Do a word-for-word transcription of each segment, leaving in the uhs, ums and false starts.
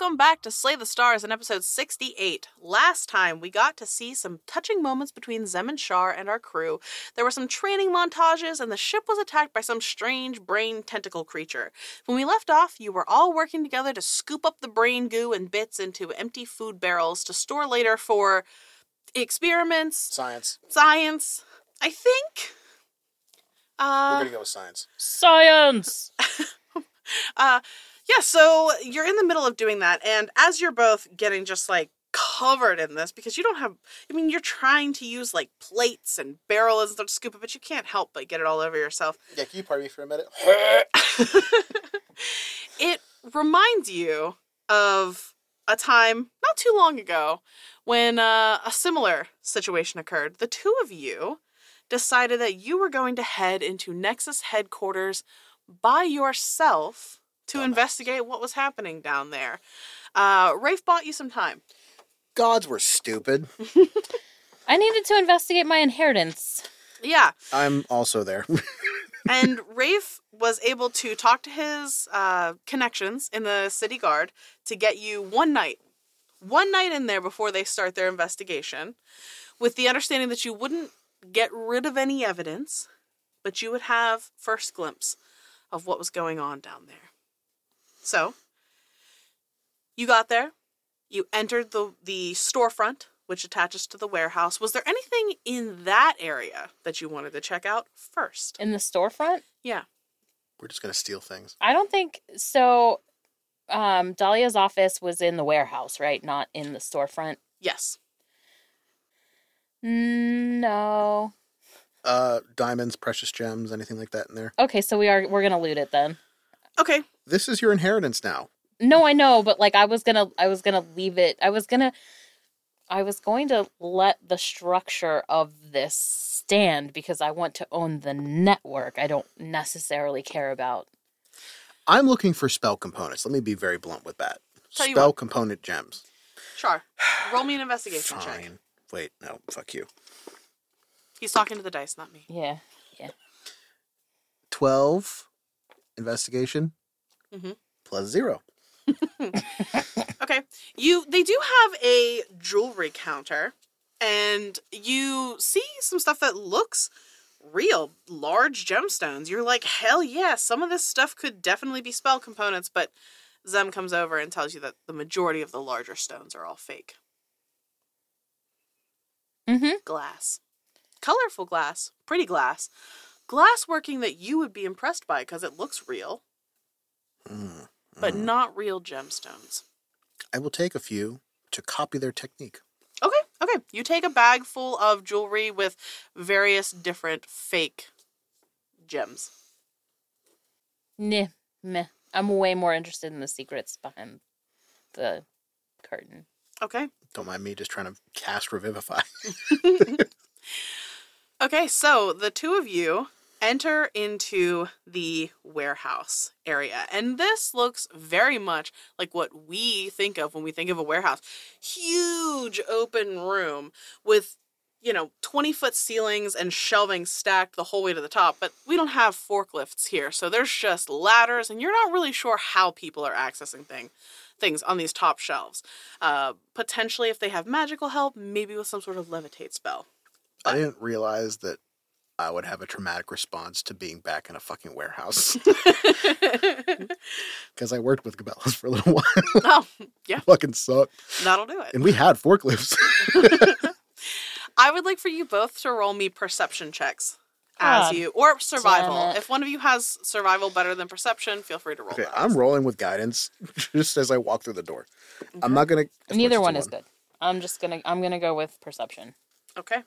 Welcome back to Slay the Stars in episode sixty-eight. Last time, we got to see some touching moments between Zem and Shar and our crew. There were some training montages, and the ship was attacked by some strange brain tentacle creature. When we left off, you were all working together to scoop up the brain goo and bits into empty food barrels to store later for experiments. Science. Science. I think. Uh, We're gonna go with science. Science! uh... Yeah, so you're in the middle of doing that, and as you're both getting just, like, covered in this, because you don't have, I mean, you're trying to use, like, plates and barrels and stuff to scoop it, but you can't help but get it all over yourself. Yeah, can you pardon me for a minute? It reminds you of a time not too long ago when uh, a similar situation occurred. The two of you decided that you were going to head into Nexus headquarters by yourself to Dumbass. investigate what was happening down there. Uh, Rafe bought you some time. Gods were stupid. I needed to investigate my inheritance. Yeah. I'm also there. And Rafe was able to talk to his uh, connections in the city guard to get you one night. One night in there before they start their investigation, with the understanding that you wouldn't get rid of any evidence, but you would have first glimpse of what was going on down there. So, you got there, you entered the, the storefront, which attaches to the warehouse. Was there anything in that area that you wanted to check out first? In the storefront? Yeah. We're just gonna steal things. I don't think so. Um, Dahlia's office was in the warehouse, right? Not in the storefront. Yes. No. Uh, diamonds, precious gems, anything like that in there. Okay, so we are we're gonna loot it then. Okay. This is your inheritance now. No, I know, but like I was gonna I was gonna leave it. I was gonna I was going to let the structure of this stand because I want to own the network. I don't necessarily care about. I'm looking for spell components. Let me be very blunt with that. Tell you Spell what. component gems. Char, roll me an investigation check. Fine. Wait, no, fuck you. He's talking to the dice, not me. Yeah, yeah. twelve investigation Mhm. plus zero. Okay. You they do have a jewelry counter, and you see some stuff that looks real, large gemstones. You're like, hell yeah, some of this stuff could definitely be spell components, but Zem comes over and tells you that the majority of the larger stones are all fake. Mm-hmm. Glass. Colorful glass. Pretty glass. Glass working that you would be impressed by because it looks real, Mm, but mm. not real gemstones. I will take a few to copy their technique. Okay, okay. You take a bag full of jewelry with various different fake gems. Nah, meh. I'm way more interested in the secrets behind the curtain. Okay. Don't mind me just trying to cast Revivify. Okay, so the two of you enter into the warehouse area. And this looks very much like what we think of when we think of a warehouse. Huge open room with, you know, twenty-foot ceilings and shelving stacked the whole way to the top. But we don't have forklifts here, so there's just ladders, and you're not really sure how people are accessing thing, things on these top shelves. Uh, potentially, if they have magical help, maybe with some sort of levitate spell. I didn't realize that I would have a traumatic response to being back in a fucking warehouse. Because I worked with Cabela's for a little while. Oh, yeah. Fucking sucked. That'll do it. And we had forklifts. I would like for you both to roll me perception checks as God you, or survival. damn it. If one of you has survival better than perception, feel free to roll Okay, that. I'm rolling with guidance just as I walk through the door. I'm not gonna. of Neither course one it's is a good. I'm just gonna I'm gonna go with perception. Okay.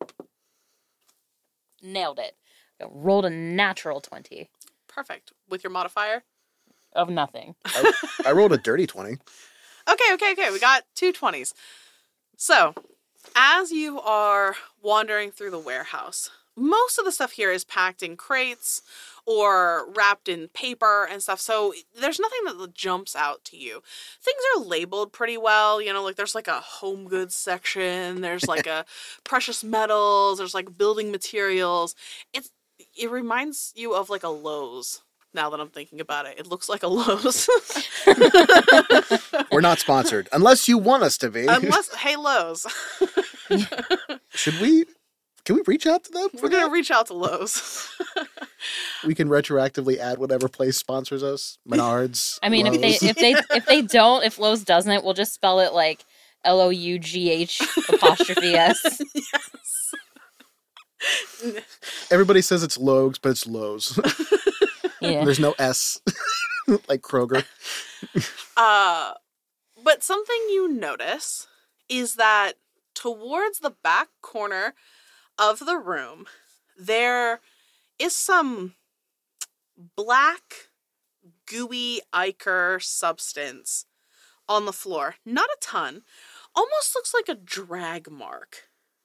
Nailed it. Rolled a natural twenty Perfect. With your modifier? of nothing. I, I rolled a dirty twenty. Okay, okay, okay. We got two twenties. So, as you are wandering through the warehouse, most of the stuff here is packed in crates or wrapped in paper and stuff. So there's nothing that jumps out to you. Things are labeled pretty well. You know, like there's like a home goods section. There's like a precious metals. There's like building materials. It's it reminds you of like a Lowe's now that I'm thinking about it. It looks like a Lowe's. We're not sponsored. Unless you want us to be. Unless, hey, Lowe's. Should we... Can we reach out to them? We're going to reach out to Lowe's. We can retroactively add whatever place sponsors us. Menards. I mean, if they Lowe's. if they if they don't, if Lowe's doesn't, we'll just spell it like L O U G H apostrophe S. Yes. Everybody says it's Logs, but it's Lowe's. Yeah. There's no S. Like Kroger. Uh, but something you notice is that towards the back corner of the room, there is some black, gooey ichor substance on the floor. Not a ton. Almost looks like a drag mark.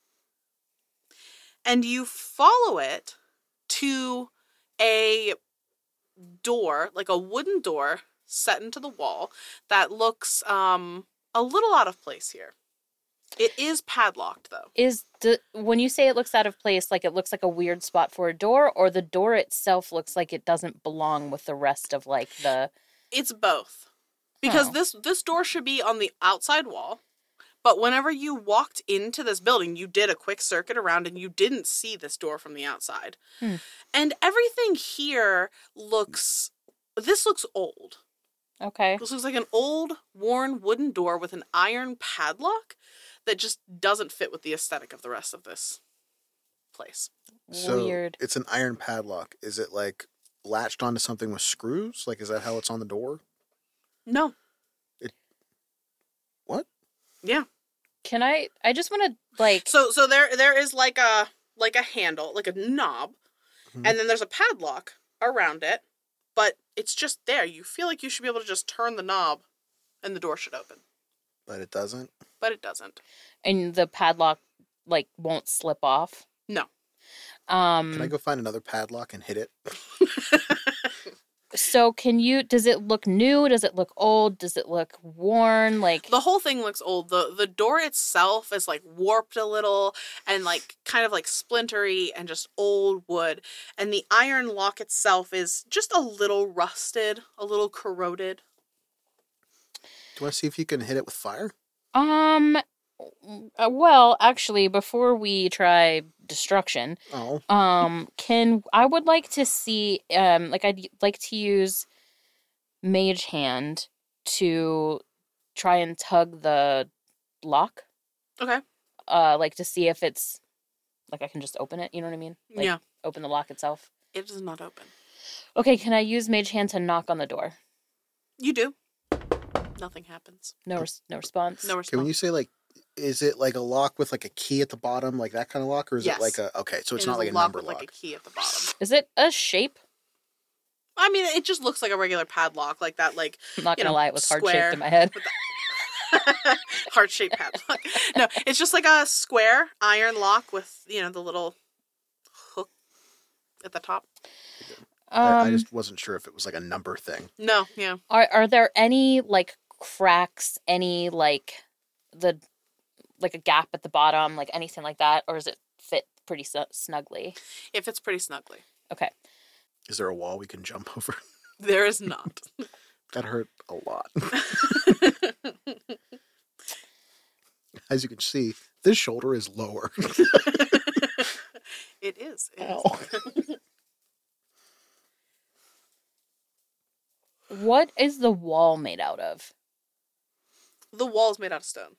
And you follow it to a door, like a wooden door set into the wall that looks um, a little out of place here. It is padlocked, though. Is the when you say it looks out of place, like it looks like a weird spot for a door, or the door itself looks like it doesn't belong with the rest of like the... It's both. Because Oh. this this door should be on the outside wall. But whenever you walked into this building, you did a quick circuit around and you didn't see this door from the outside. Hmm. And everything here looks... This looks old. Okay. This looks like an old, worn wooden door with an iron padlock that just doesn't fit with the aesthetic of the rest of this place. So Weird. it's an iron padlock. Is it like latched onto something with screws? Like, is that how it's on the door? No. What? Yeah. Can I... I just want to, like... So so there there is like a like a handle, like a knob, Mhm. and then there's a padlock around it, but it's just there. You feel like you should be able to just turn the knob and the door should open. But it doesn't? But it doesn't. And the padlock, like, won't slip off? No. Um... Can I go find another padlock and hit it? So can you, does it look new? Does it look old? Does it look worn? Like, The whole thing looks old. The the door itself is like warped a little and like kind of like splintery and just old wood. And the iron lock itself is just a little rusted, a little corroded. Do you want to see if you can hit it with fire? um, uh, well, actually, before we try destruction, Oh. um, can, I would like to see, um, like, I'd like to use Mage Hand to try and tug the lock, Okay. uh, like, to see if it's, like, I can just open it, you know what I mean? Like, Yeah. open the lock itself. It does not open. Okay, can I use Mage Hand to knock on the door? You do. Nothing happens. No, res- no response. No Okay, response. when you say like, is it like a lock with like a key at the bottom, like that kind of lock? Or is Yes. it like a, okay, so it's It not is like a lock number with lock. like a key at the bottom. Is it a shape? I mean, it just looks like a regular padlock, like that, like I'm not You gonna know, lie, it was heart square. shaped in my head. heart-shaped padlock. No, it's just like a square iron lock with, you know, the little hook at the top. I, I Um, just wasn't sure if it was like a number thing. No, yeah. are are there any like cracks? Any like the like a gap at the bottom, like anything like that, or does it fit pretty su- snugly? It fits pretty snugly. Okay. Is there a wall we can jump over? There is not. That hurt a lot. As you can see, this shoulder is lower. It is. It Ow. is. What is the wall made out of? The wall's made out of stone.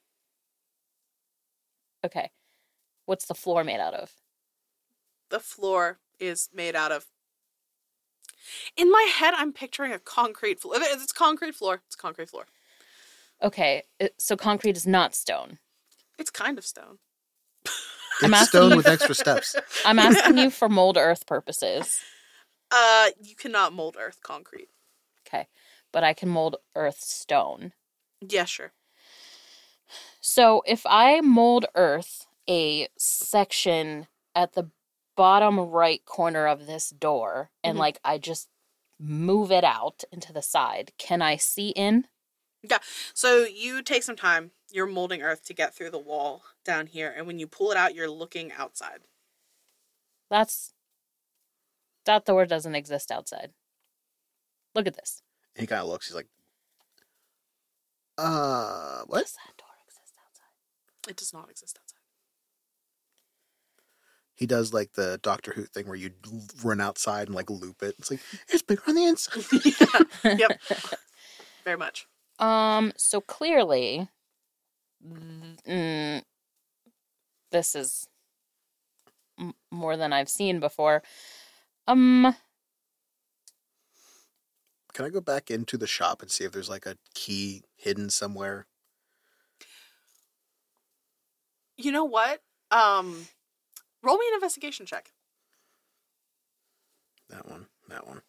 Okay. What's the floor made out of? The floor is made out of... In my head, I'm picturing a concrete floor. It's concrete floor. It's concrete floor. Okay, it- so concrete is not stone. It's kind of stone. I'm It's asking stone you- with extra steps. I'm asking you for mold earth purposes. Uh, you cannot mold earth concrete. Okay. But I can mold earth stone. Yeah, sure. So if I mold earth a section at the bottom right corner of this door and Mhm. like I just move it out into the side, can I see in? So you take some time. You're molding earth to get through the wall down here, and when you pull it out, you're looking outside. That's that door doesn't exist outside. Look at this. And he kind of looks. He's like, uh, what? Does that door exist outside? It does not exist outside. He does like the Doctor Who thing where you run outside and like loop it. It's like, it's bigger on the inside. Yeah. Yep. Very much. Um, so clearly, mm, this is m- more than I've seen before. Um, Can I go back into the shop and see if there's like a key hidden somewhere? You know what? Um, roll me an investigation check. That one. That one.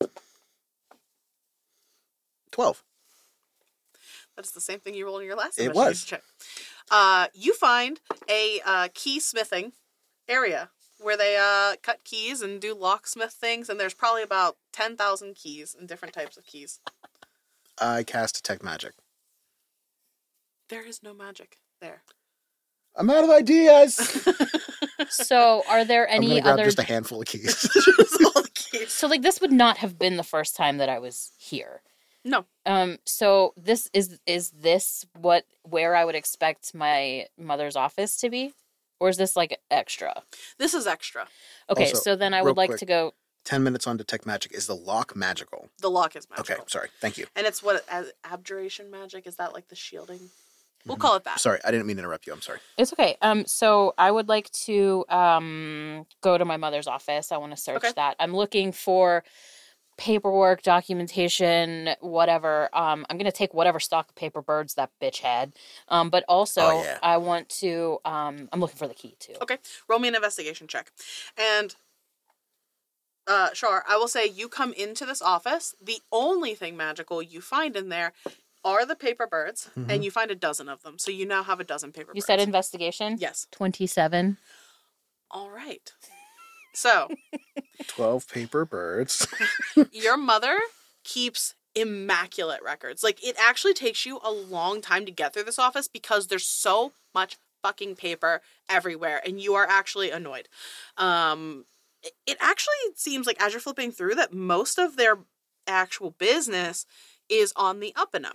twelve. That's the same thing you rolled in your last It investigation was. check. Uh, you find a uh, key smithing area where they uh, cut keys and do locksmith things, and there's probably about ten thousand keys and different types of keys. I cast Detect Magic. There is no magic there. I'm out of ideas. so are there I'm any gonna grab other? just a handful of keys. Just all the keys. So like this would not have been the first time that I was here. No. Um. So this is is this what where I would expect my mother's office to be, or is this like extra? This is extra. Okay. Also, so then I real would like quick. to go. Ten minutes on Detect Magic. Is the lock magical? The lock is magical. Okay, sorry. Thank you. And it's what, as abjuration magic? Is that like the shielding? We'll Mhm. call it that. Sorry, I didn't mean to interrupt you. I'm sorry. It's okay. Um. So I would like to um go to my mother's office. I want to search Okay. that. I'm looking for paperwork, documentation, whatever. Um. I'm gonna take whatever stock of paper birds that bitch had. Um. But also, Oh, yeah. I want to. Um. I'm looking for the key too. Okay. Roll me an investigation check. And, uh, Shar, I will say you come into this office. The only thing magical you find in there are the paper birds, Mhm. and you find a dozen of them. So you now have a dozen paper You birds. said investigation. Yes. Twenty-seven. All right. So, Twelve paper birds. your mother keeps immaculate records. Like, it actually takes you a long time to get through this office because there's so much fucking paper everywhere, and you are actually annoyed. Um, it, it actually seems like, as you're flipping through, that most of their actual business is on the up and up.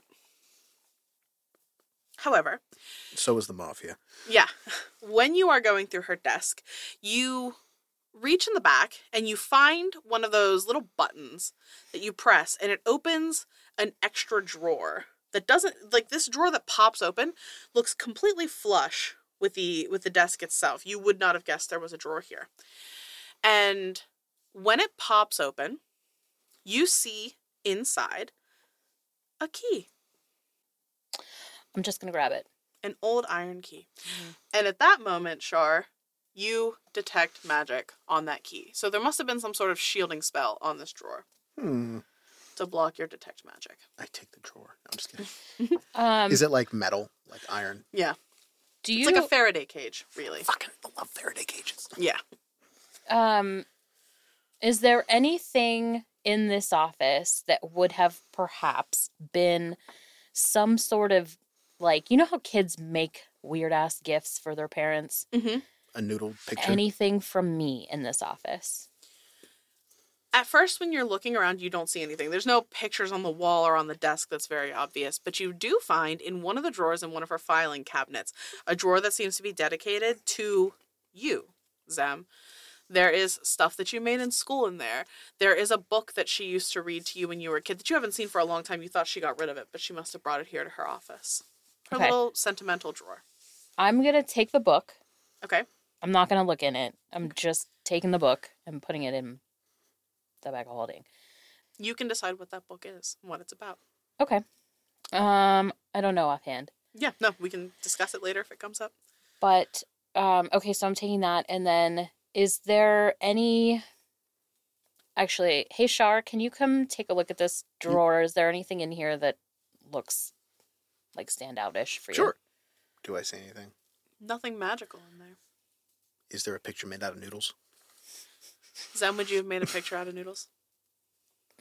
However, So is the mafia. yeah, when you are going through her desk, you reach in the back and you find one of those little buttons that you press, and it opens an extra drawer that doesn't, like, this drawer that pops open looks completely flush with the with the desk itself. You would not have guessed there was a drawer here. And when it pops open, you see inside a key, I'm just gonna grab it. an old iron key. And at that moment, Shar, you detect magic on that key. So there must have been some sort of shielding spell on this drawer Hmm. to block your detect magic. I take the drawer. No, I'm just kidding. Um. Is it like metal, like iron? Yeah. do It's you like a Faraday cage, really. Fucking love Faraday cages. Yeah. um? Is there anything in this office that would have perhaps been some sort of like, you know how kids make weird ass gifts for their parents? Mm-hmm. A noodle picture. Anything from me in this office? At first, when you're looking around, you don't see anything. There's no pictures on the wall or on the desk that's very obvious, but you do find in one of the drawers in one of her filing cabinets a drawer that seems to be dedicated to you, Zem. There is stuff that you made in school in there. There is a book that she used to read to you when you were a kid that you haven't seen for a long time. You thought she got rid of it, but she must have brought it here to her office. Her Okay. little sentimental drawer. I'm gonna take the book. Okay. I'm not gonna look in it. I'm just taking the book and putting it in the bag of holding. You can decide what that book is and what it's about. Okay. Um, I don't know offhand, Yeah, no, we can discuss it later if it comes up. but um, okay. So I'm taking that, and then is there any? Actually, hey Shar, can you come take a look at this drawer? Is there anything in here that looks like standoutish for you? Sure. Do I say anything? Nothing magical in there. Is there a picture made out of noodles? Zem, would you have made a picture out of noodles? I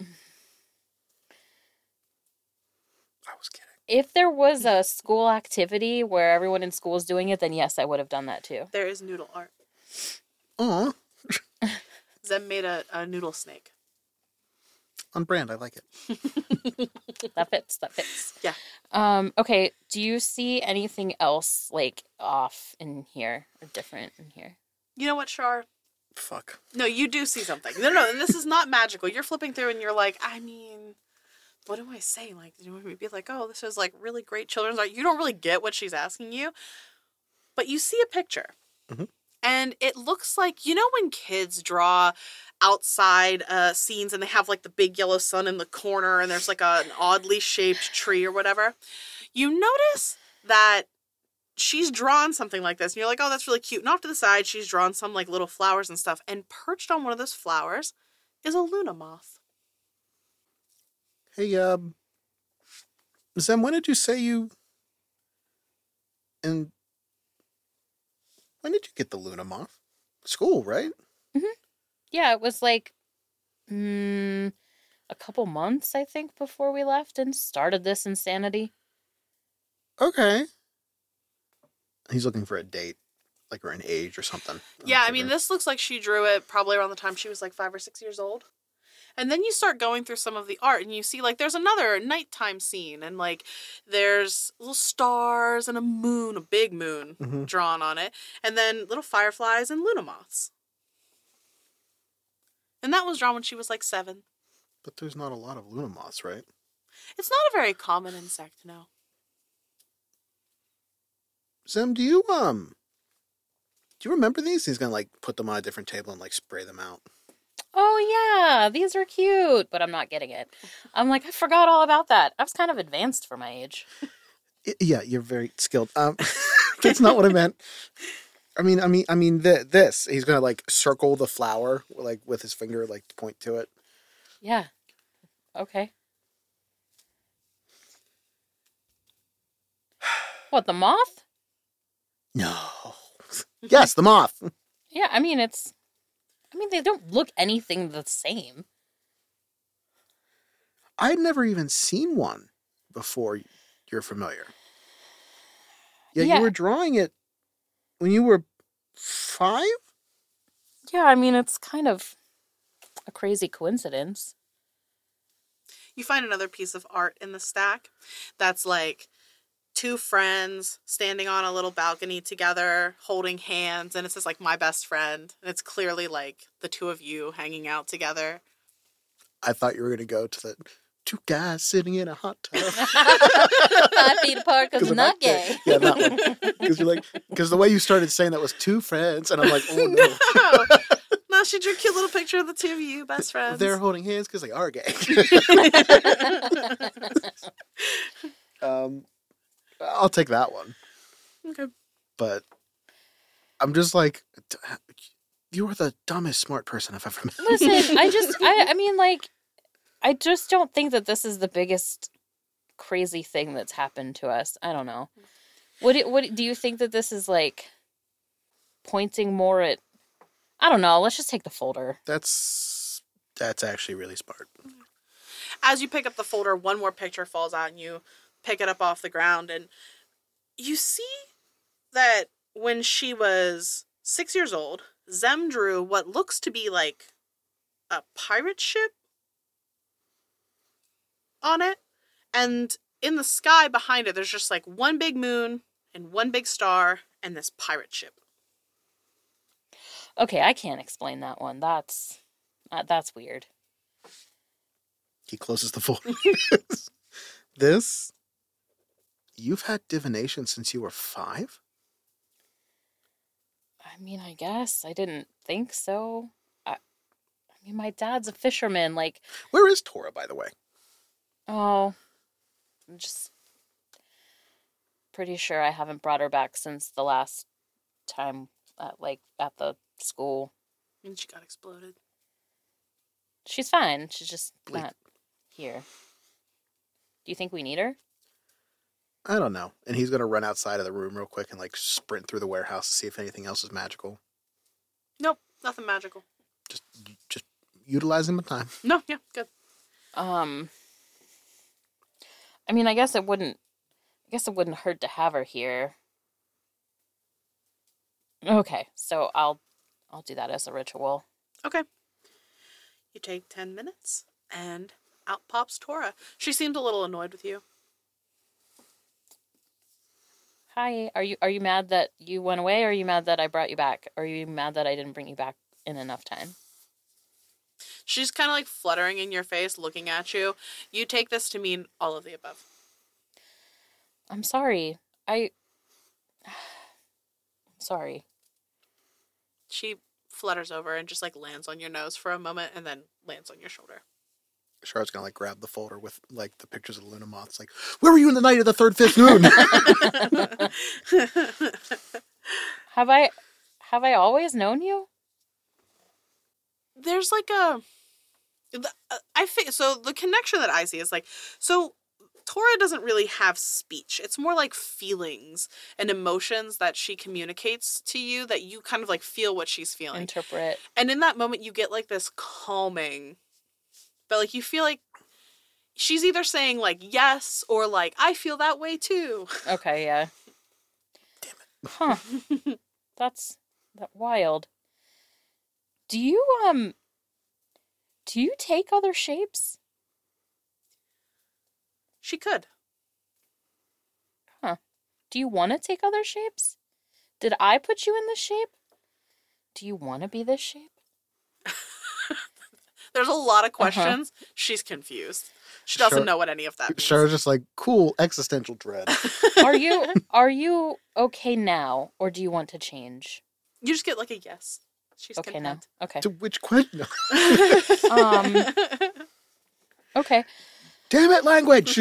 was kidding. If there was a school activity where everyone in school is doing it, then yes, I would have done that too. There is noodle art. Aw. Zem made a, a noodle snake. On brand. I like it. That fits. That fits. Yeah. Um, okay. Do you see anything else like off in here or different in here? You know what, Shar? Fuck. No, you do see something. No, no, and this is not magical. You're flipping through and you're like, I mean, what do I say? Like, you know, we'd be like, oh, this is like really great children's art. You don't really get what she's asking you, but you see a picture. Mm-hmm. And it looks like, you know, when kids draw outside uh, scenes and they have like the big yellow sun in the corner and there's like a, an oddly shaped tree or whatever. You notice that she's drawn something like this. And you're like, oh, that's really cute. And off to the side, she's drawn some like little flowers and stuff. And perched on one of those flowers is a Luna moth. Hey, um, Zem, when did you say you... And when did you get the Luna moth? School, right? Mm-hmm. Yeah, it was like mm, a couple months, I think, before we left and started this insanity. Okay. He's looking for a date, like, or an age or something. Yeah, I mean, this looks like she drew it probably around the time she was like five or six years old. And then you start going through some of the art and you see like there's another nighttime scene and like there's little stars and a moon, a big moon mm-hmm. drawn on it. And then little fireflies and Luna moths. And that was drawn when she was like seven. But there's not a lot of Luna moths, right? It's not a very common insect, no. Zem, do you, um, do you remember these? He's gonna, like, put them on a different table and, like, spray them out. Oh, yeah, these are cute, but I'm not getting it. I'm like, I forgot all about that. I was kind of advanced for my age. Yeah, you're very skilled. Um, that's not what I meant. I mean, I mean, I mean, th- this. He's gonna, like, circle the flower, like, with his finger, like, point to it. Yeah. Okay. What, the moth? No. Yes, the moth. Yeah, I mean, it's... I mean, they don't look anything the same. I'd never even seen one before you're familiar. Yeah, Yeah. you were drawing it when you were five? Yeah, I mean, it's kind of a crazy coincidence. You find another piece of art in the stack that's like two friends standing on a little balcony together, holding hands, and it says like my best friend, and it's clearly like the two of you hanging out together. I thought you were going to go to the two guys sitting in a hot tub. Five feet apart because we're not gay. Yeah, that one. Because you're like, because the way you started saying that was two friends, and I'm like, oh no. no. No, she drew a cute little picture of the two of you, best friends. They're holding hands because they are gay. um, I'll take that one. Okay. But I'm just like, you are the dumbest smart person I've ever met. Listen, I just, I, I mean, like, I just don't think that this is the biggest crazy thing that's happened to us. I don't know. What, it, what do you think that this is like pointing more at? I don't know. Let's just take the folder. That's that's actually really smart. As you pick up the folder, one more picture falls out and you pick it up off the ground and you see that when she was six years old, Zem drew what looks to be like a pirate ship on it. And in the sky behind it, there's just like one big moon and one big star and this pirate ship. Okay, I can't explain that one. That's uh, that's weird. He closes the folder. This, you've had divination since you were five? I mean, I guess I didn't think so. I, I mean, my dad's a fisherman. Like, where is Tora, by the way? Oh, I'm just pretty sure I haven't brought her back since the last time, at, like, at the school. And she got exploded. She's fine. She's just Bleak. not here. Do you think we need her? I don't know. And he's going to run outside of the room real quick and, like, sprint through the warehouse to see if anything else is magical. Nope, nothing magical. Just just utilizing the time. No, yeah, good. Um, I mean, I guess it wouldn't, I guess it wouldn't hurt to have her here. Okay, so I'll, I'll do that as a ritual. Okay. You take ten minutes and out pops Tora. She seemed a little annoyed with you. Hi, are you are you mad that you went away, or are you mad that I brought you back? Or are you mad that I didn't bring you back in enough time? She's kind of like fluttering in your face, looking at you. You take this to mean all of the above. I'm sorry. I... sorry. She flutters over and just like lands on your nose for a moment and then lands on your shoulder. Charlotte's gonna like grab the folder with like the pictures of the Luna moths. Like, where were you in the night of the third fifth moon? Have I have I always known you? There's like a, the- uh, I think so. The connection that I see is like, so Tora doesn't really have speech. It's more like feelings and emotions that she communicates to you that you kind of like feel what she's feeling. Interpret. And in that moment, you get like this calming, but like you feel like she's either saying like yes or like I feel that way too. Okay, yeah. Damn it. Huh. That's that wild. Do you um do you take other shapes? She could. Do you want to take other shapes? Did I put you in this shape? Do you want to be this shape? There's a lot of Uh-huh. questions. She's confused. She doesn't Char- know what any of that means. Charlotte's just like, cool, existential dread. Are you are you okay now, or do you want to change? You just get like a yes. She's Okay content. now. Okay. To which question? Um Okay. Damn it, language!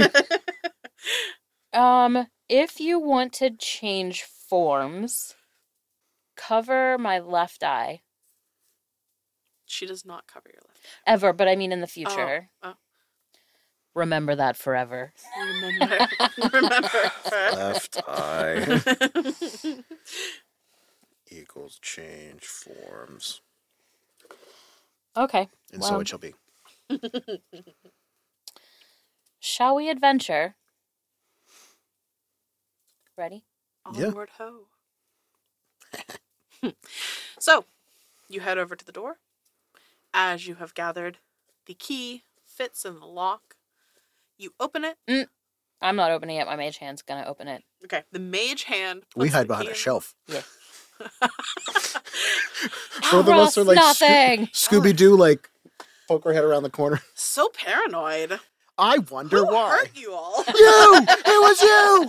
Um if you want to change forms, cover my left eye. She does not cover your left. Ever, but I mean in the future. Oh. Remember that forever. Remember. Remember. Left eye equals change forms. Okay. And Well. so it shall be. Shall we adventure? Ready? Yeah. Onward ho. So, you head over to the door. As you have gathered, the key fits in the lock. You open it. I'm not opening it. My mage hand's gonna open it. Okay, the mage hand. We puts hide the behind key a in- shelf. Yeah. Both of us are like nothing. Scooby Doo, like poke our head around the corner. So paranoid. I wonder Who why. hurt you all? You! It was you!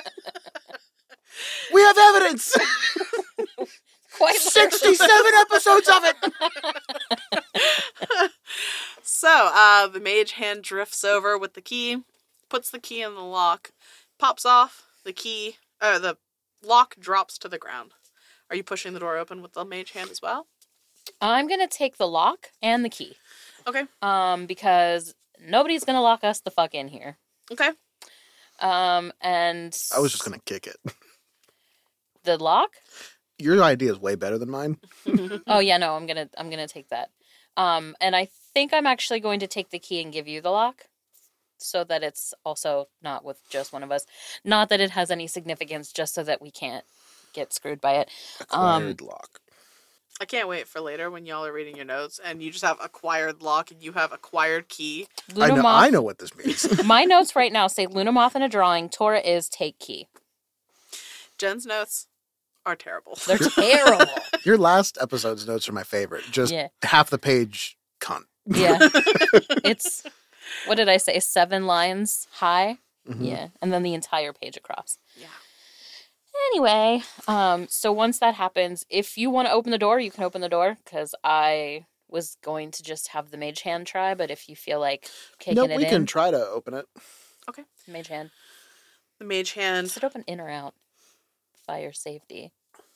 We have evidence! Quite sixty-seven episodes of it! So, uh, the mage hand drifts over with the key, puts the key in the lock, pops off, the key, uh, the lock drops to the ground. Are you pushing the door open with the mage hand as well? I'm gonna take the lock and the key. Okay. Um, because nobody's gonna lock us the fuck in here. Okay. Um, and I was just gonna kick it. the lock. Your idea is way better than mine. Oh yeah, no, I'm gonna I'm gonna take that. Um, and I think I'm actually going to take the key and give you the lock, so that it's also not with just one of us. Not that it has any significance, just so that we can't get screwed by it. Acquired lock. I can't wait for later when y'all are reading your notes and you just have acquired lock and you have acquired key. I know, Lunamoth. I know what this means. My notes right now say Lunamoth in a drawing. Tora is take key. Jen's notes are terrible. They're terrible. Your last episode's notes are my favorite. Just Yeah. half the page cunt. Yeah. It's, what did I say? Seven lines high? Mhm. Yeah. And then the entire page across. Yeah. Anyway, um, so once that happens, if you want to open the door, you can open the door, because I was going to just have the mage hand try, but if you feel like kicking No, it we in, can try to open it. mage hand. The mage hand. Does it open in or out? Fire safety.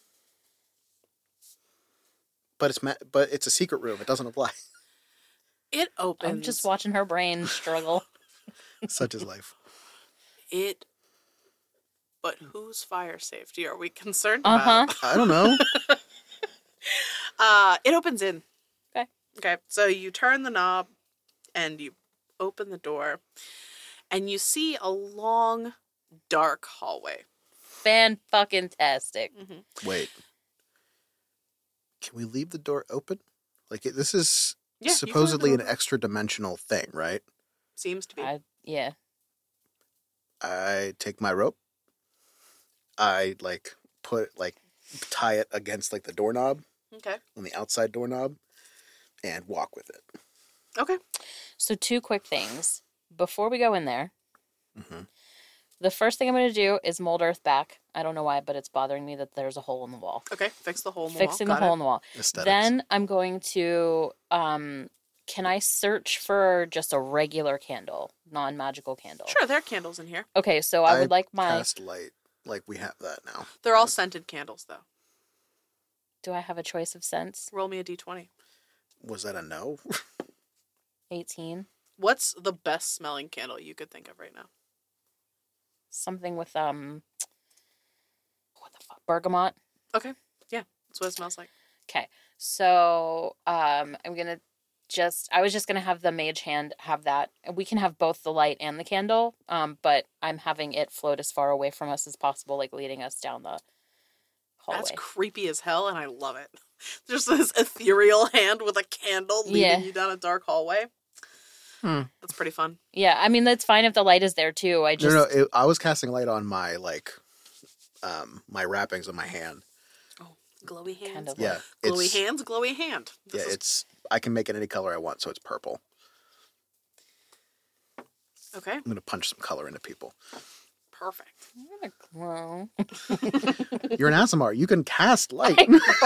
But it's ma- but it's a secret room. It doesn't apply. It opens. I'm just watching her brain struggle. Such is life. It. But whose fire safety are we concerned Uh huh. about? I don't know. Uh, it opens in. Okay. Okay. So you turn the knob and you open the door and you see a long, dark hallway. Fan fucking tastic. Wait. Can we leave the door open? Like it, this is Yeah, you can supposedly leave an it extra dimensional thing, right? Seems to be. I yeah. I take my rope. I like put like tie it against like the doorknob Okay. on the outside doorknob and walk with it. Okay. So two quick things before we go in there. Mm-hmm. The first thing I'm going to do is mold earth back. I don't know why, but it's bothering me that there's a hole in the wall. Okay. Fix the hole in the Fixing wall. the Got hole it. in the wall. Aesthetics. Then I'm going to. Um, can I search for just a regular candle, non-magical candle? Sure, there are candles in here. Okay, so I would like my. cast light. Like we have that now. They're all scented candles, though. Do I have a choice of scents? Roll me a d twenty. Was that a no? eighteen. What's the best smelling candle you could think of right now? Something with um. What the fuck? Bergamot. Okay. Yeah, that's what it smells like. Okay, so um, I'm gonna just. I was just gonna have the mage hand have that. We can have both the light and the candle. Um, but I'm having it float as far away from us as possible, like leading us down the hallway. That's creepy as hell, and I love it. There's this ethereal hand with a candle leading Yeah. you down a dark hallway. Hmm. That's pretty fun. Yeah, I mean that's fine if the light is there too. I just No, no. It, I was casting light on my like, um, my wrappings on my hand. Oh, glowy hands. Kind of Yeah, Glowy it's, hands, glowy hand. This Yeah, is- it's. I can make it any color I want, so it's purple. Okay, I'm gonna punch some color into people. perfect. I'm gonna glow. You're an Asimar. You can cast light.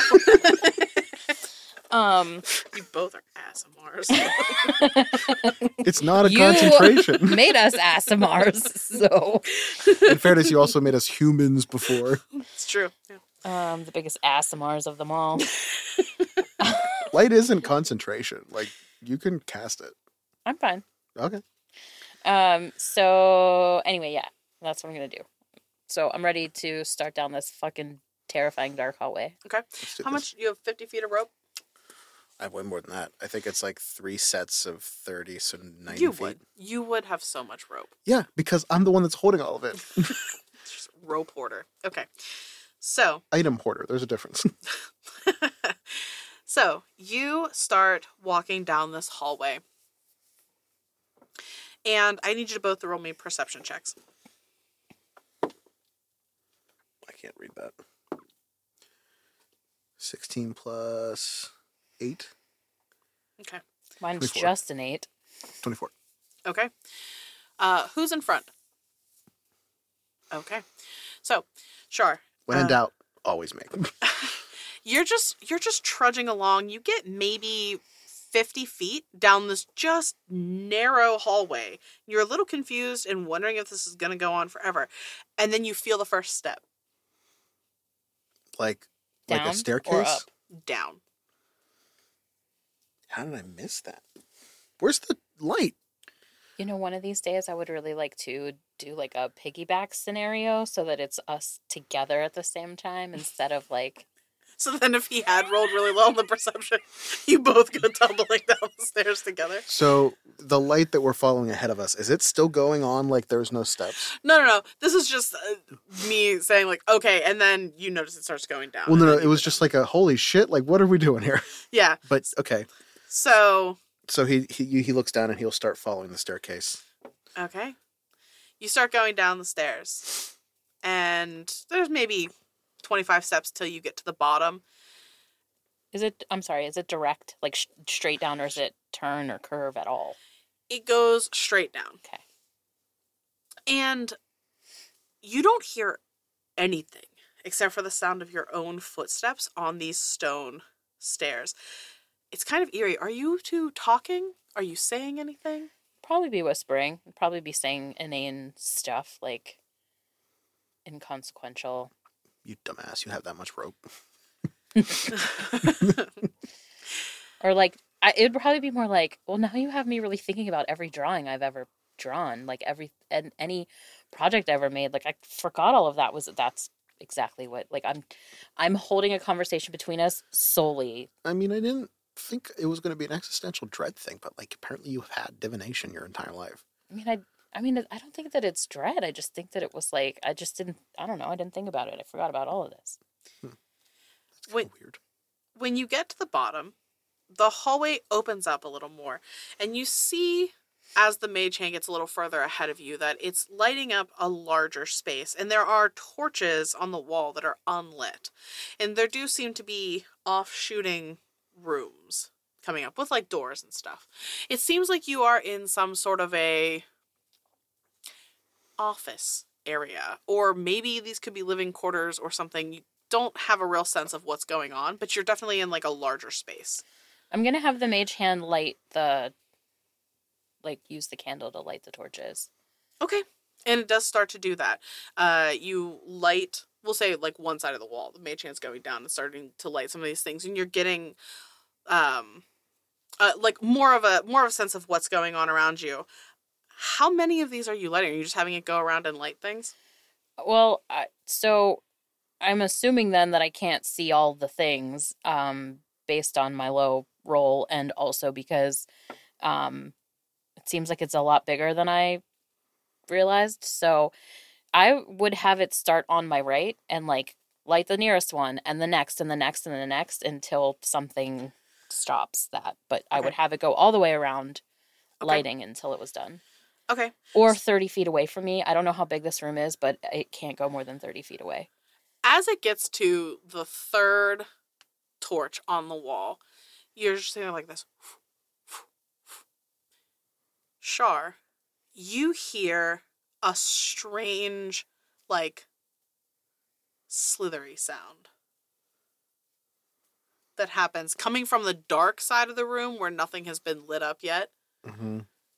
Um, You both are Asimars. It's not a you concentration. made us Asimars, so In fairness, you also made us humans before. It's true. Yeah. um, the biggest Asimars of them all. Light isn't concentration. Like you can cast it. I'm fine. Okay. Um, so anyway, yeah, that's what I'm gonna do. So I'm ready to start down this fucking terrifying dark hallway. Okay. Let's do How this. much? You have fifty feet of rope? I have way more than that. I think it's like three sets of thirty, so ninety You feet. would. You would have so much rope. Yeah, because I'm the one that's holding all of it. It's just rope hoarder. Okay. So, Item hoarder. There's a difference. so you start walking down this hallway. And I need you to both roll me perception checks. I can't read that. sixteen plus eight. Okay. Mine's twenty-four. just an eight. twenty-four. Okay. Uh, who's in front? Okay. So, sure. When in Uh, doubt, always make. You're just you're just trudging along. You get maybe fifty feet down this just narrow hallway. You're a little confused and wondering if this is going to go on forever. And then you feel the first step like, Down like a or staircase. up? down. How did I miss that? Where's the light? You know, one of these days I would really like to do like a piggyback scenario so that it's us together at the same time instead of like. So then if he had rolled really low on the perception, you both go tumbling down the stairs together. So the light that we're following ahead of us, is it still going on like there's no steps? No, no, no. This is just uh, me saying like, okay, and then you notice it starts going down. Well, no, and no, then it you was go just down. like a holy shit. Like, what are we doing here? Yeah. But okay, So, so he he he looks down and he'll start following the staircase. okay. You start going down the stairs. And there's maybe twenty-five steps till you get to the bottom. Is it? I'm sorry. Is it direct, like sh- straight down, or is it turn or curve at all? It goes straight down. Okay. And you don't hear anything except for the sound of your own footsteps on these stone stairs. It's kind of eerie. Are you two talking? Are you saying anything? Probably be whispering. Probably be saying inane stuff like inconsequential. You dumbass! You have that much rope. Or like, I, it would probably be more like, well, now you have me really thinking about every drawing I've ever drawn, like every and any project I ever made. Like I forgot all of that was that's exactly what like I'm I'm holding a conversation between us solely. I mean, I didn't think it was going to be an existential dread thing, but like apparently you've had divination your entire life. I mean, I I mean, I don't think that it's dread. I just think that it was like I just didn't. I don't know. I didn't think about it. I forgot about all of this. That's kind Wait. of weird. When you get to the bottom, the hallway opens up a little more, and you see as the mage hand gets a little further ahead of you, that it's lighting up a larger space, and there are torches on the wall that are unlit, and there do seem to be off-shooting rooms coming up with like doors and stuff. It seems like you are in some sort of a office area, or maybe these could be living quarters or something. You don't have a real sense of what's going on, but you're definitely in like a larger space. I'm gonna have the mage hand light the, like, use the candle to light the torches. Okay. And it does start to do that. Uh, you light, we'll say like one side of the wall. The mage hand's going down and starting to light some of these things, and you're getting, um, uh, like more of a more of a sense of what's going on around you. How many of these are you lighting? Are you just having it go around and light things? Well, I, so I'm assuming then that I can't see all the things, um, based on my low roll, and also because, um, it seems like it's a lot bigger than I realized. So I would have it start on my right and like light the nearest one and the next and the next and the next until something stops that. But I Okay. would have it go all the way around, Okay. lighting until it was done. Okay. Or thirty feet away from me. I don't know how big this room is, but it can't go more than thirty feet away. As it gets to the third torch on the wall, you're just sitting there like this. Shar, you hear a strange, like, slithery sound that happens coming from the dark side of the room where nothing has been lit up yet. Mm-hmm.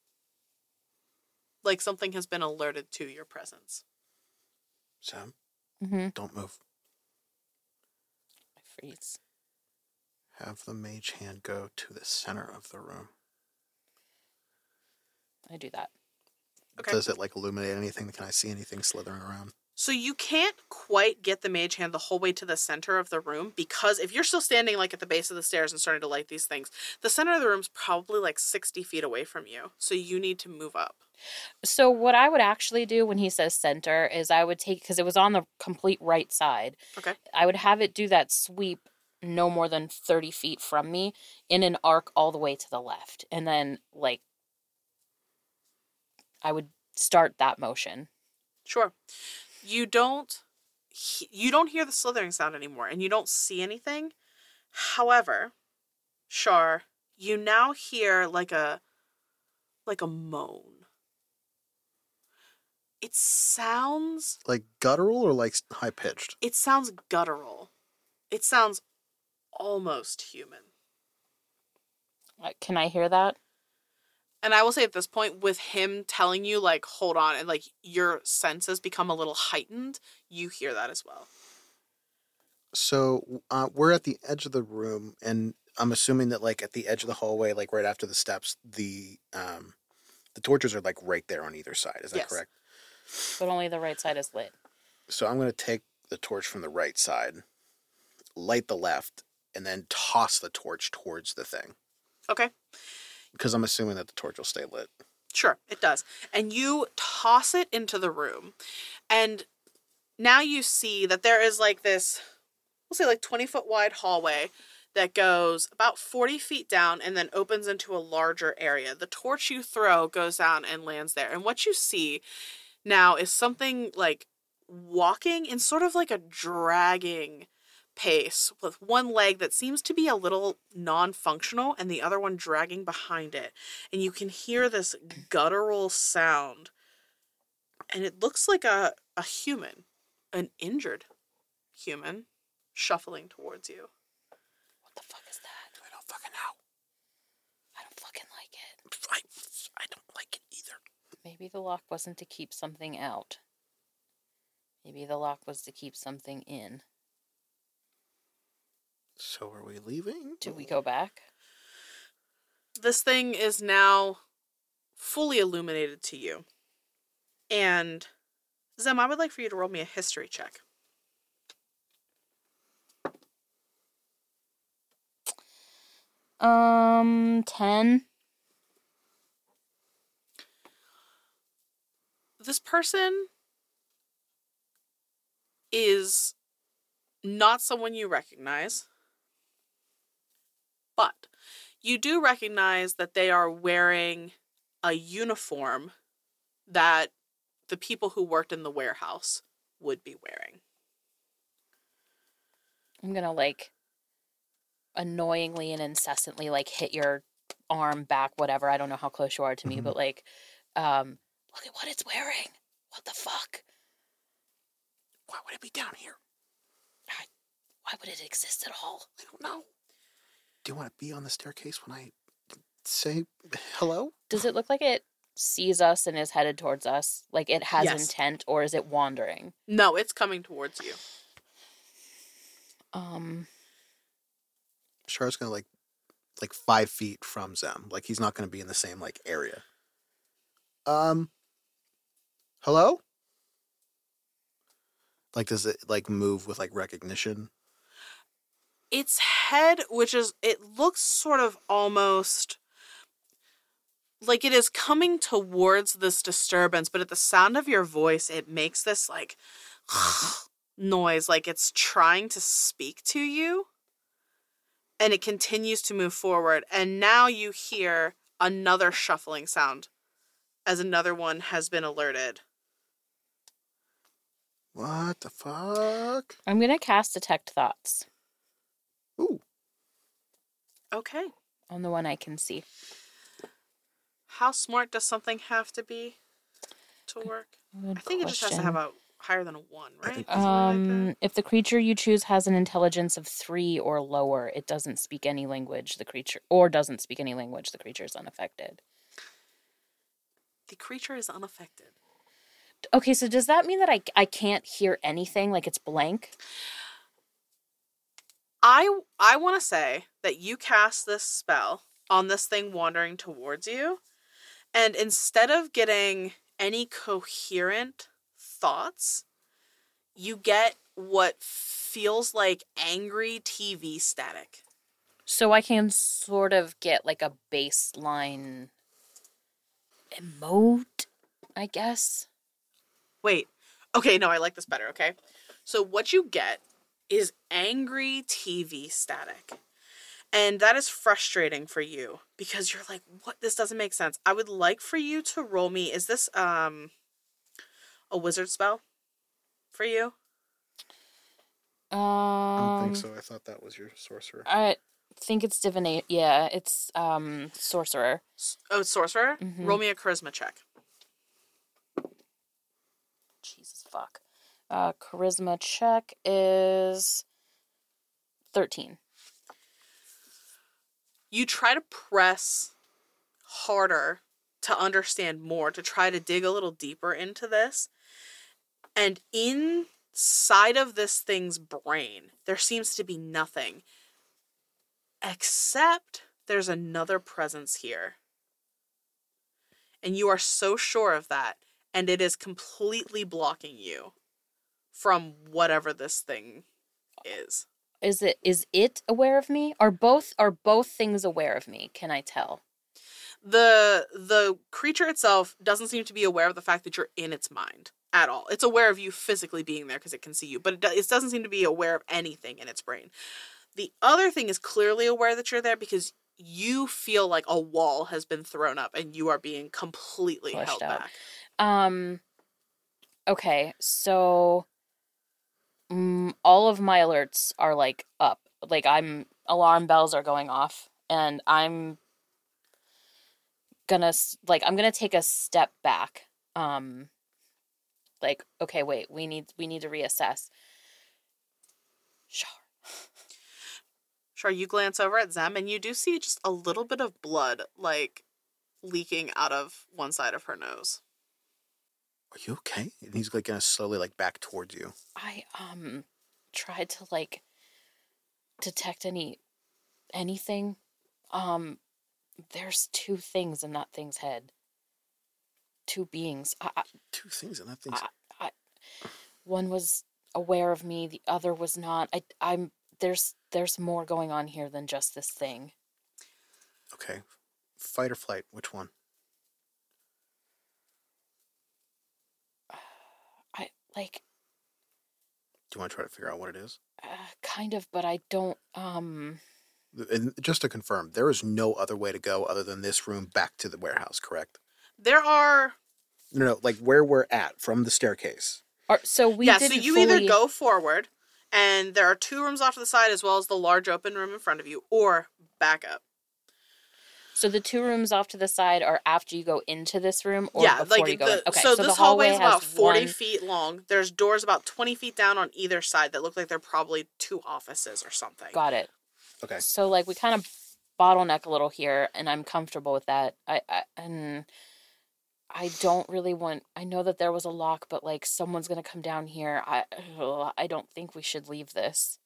Like something has been alerted to your presence. Sam, Mm-hmm. don't move. I freeze. Have the mage hand go to the center of the room. I do that. Okay. Does it like illuminate anything? Can I see anything slithering around? So you can't quite get the mage hand the whole way to the center of the room, because if you're still standing like at the base of the stairs and starting to light these things, the center of the room's probably like sixty feet away from you. So you need to move up. So what I would actually do when he says center is I would take, because it was on the complete right side, Okay. I would have it do that sweep no more than thirty feet from me in an arc all the way to the left. And then, like, I would start that motion. Sure. You don't he- you don't hear the slithering sound anymore, and you don't see anything. However, Shar, you now hear like a like a moan. It sounds Like guttural or like high pitched? it sounds guttural. It sounds almost human. Uh, Can I hear that? And I will say at this point, with him telling you, like, hold on, and, like, your senses become a little heightened, you hear that as well. So uh, we're at the edge of the room, and I'm assuming that like at the edge of the hallway, like right after the steps, the um, the torches are like right there on either side. Is that Yes. correct? But only the right side is lit. So I'm going to take the torch from the right side, light the left, and then toss the torch towards the thing. Okay? Because I'm assuming that the torch will stay lit. Sure, it does. And you toss it into the room. And now you see that there is like this, we'll say like twenty foot wide hallway that goes about forty feet down and then opens into a larger area. The torch you throw goes down and lands there. And what you see now is something like walking in sort of like a dragging pace with one leg that seems to be a little non-functional and the other one dragging behind it. And you can hear this guttural sound. And it looks like a, a human, an injured human, shuffling towards you. What the fuck is that? I don't fucking know. I don't fucking like it. I, I don't like it either. Maybe the lock wasn't to keep something out. Maybe the lock was to keep something in. So are we leaving? Do we go back? This thing is now fully illuminated to you. And Zem, I would like for you to roll me a history check. Um, ten. This person is not someone you recognize, but you do recognize that they are wearing a uniform that the people who worked in the warehouse would be wearing. I'm gonna like annoyingly and incessantly like hit your arm back, whatever. I don't know how close you are to me, Mhm. but like, um, look at what it's wearing. What the fuck? Why would it be down here? Why would it exist at all? I don't know. Do you want to be on the staircase when I say hello? Does it look like it sees us and is headed towards us? Like it has Yes. intent, or is it wandering? No, it's coming towards you. Um, Char's gonna like like five feet from Zem. Like he's not gonna be in the same like area. Um hello? Like does it like move with like recognition? Its head, which is, it looks sort of almost like it is coming towards this disturbance, but at the sound of your voice, it makes this like noise, like it's trying to speak to you. And it continues to move forward. And now you hear another shuffling sound as another one has been alerted. What the fuck? I'm gonna cast Detect Thoughts Ooh. Okay. on the one I can see. How smart does something have to be to work? Good I think it just has to question. have a higher than a one, right? think- Something like Um, that. if the creature you choose has an intelligence of three or lower, it doesn't speak any language. The creature, or doesn't speak any language, the creature is unaffected. The creature is unaffected. Okay, so does that mean that I I can't hear anything? Like it's blank? I I want to say that you cast this spell on this thing wandering towards you, and instead of getting any coherent thoughts, you get what feels like angry T V static. So I can sort of get like a baseline emote, I guess. Wait. Okay, no, I like this better, okay? So what you get is angry T V static. And that is frustrating for you because you're like, what? This doesn't make sense. I would like for you to roll me. Is this um a wizard spell for you? Um, I don't think so. I thought that was your sorcerer. I think it's divinate. Yeah, it's um sorcerer. S- Oh, it's sorcerer? Mhm. Roll me a charisma check. Jesus fuck. Uh, charisma check is thirteen. You try to press harder to understand more, to try to dig a little deeper into this. And inside of this thing's brain, there seems to be nothing. Except there's another presence here. And you are so sure of that. And it is completely blocking you from whatever this thing is. Is it is it aware of me? Are both are both things aware of me? Can I tell? The the creature itself doesn't seem to be aware of the fact that you're in its mind at all. It's aware of you physically being there because it can see you, but it, do, it doesn't seem to be aware of anything in its brain. The other thing is clearly aware that you're there because you feel like a wall has been thrown up and you are being completely Pushed held out. back. Um. Okay, so mm, all of my alerts are like up. Like I'm alarm bells are going off, and I'm gonna s- like I'm gonna take a step back. Um. Like okay, wait, we need we need to reassess. Sure. Sure, you glance over at Zem and you do see just a little bit of blood like leaking out of one side of her nose. Are you okay? And he's like gonna slowly like back towards you. I um tried to like detect any anything. Um there's two things in that thing's head. Two beings. I, I, Two things and that thing's I, I, one was aware of me, the other was not. I I'm there's there's more going on here than just this thing. okay. Fight or flight? Which one? I like Do you want to try to figure out what it is? uh, kind of, but I don't um And just to confirm, there is no other way to go other than this room back to the warehouse, correct? There are... No, no, like where we're at from the staircase. Or, so we yeah, didn't so you fully... either go forward, and there are two rooms off to the side as well as the large open room in front of you, or back up. So the two rooms off to the side are after you go into this room, or yeah, before like you go the, in? Okay, so, so this the hallway, hallway is has about forty one... feet long. There's doors about twenty feet down on either side that look like they're probably two offices or something. Got it. Okay. So like we kind of bottleneck a little here, and I'm comfortable with that. I, I and I don't really want. I know that there was a lock, but like someone's gonna come down here. I ugh, I don't think we should leave this.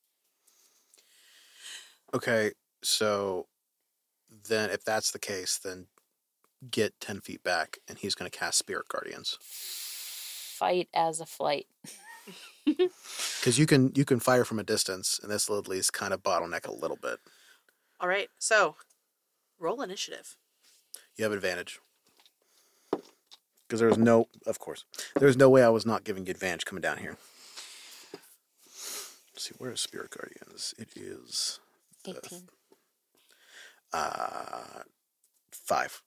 Okay, so then if that's the case, then get ten feet back, and he's going to cast Spirit Guardians. Fight as a flight. Because you can you can fire from a distance, and this will at least kind of bottleneck a little bit. All right, so roll initiative. You have advantage. Because there was no, of course, there was no way I was not giving you advantage coming down here. Let's see, where is Spirit Guardians? It is... Eighteen. Uh, five.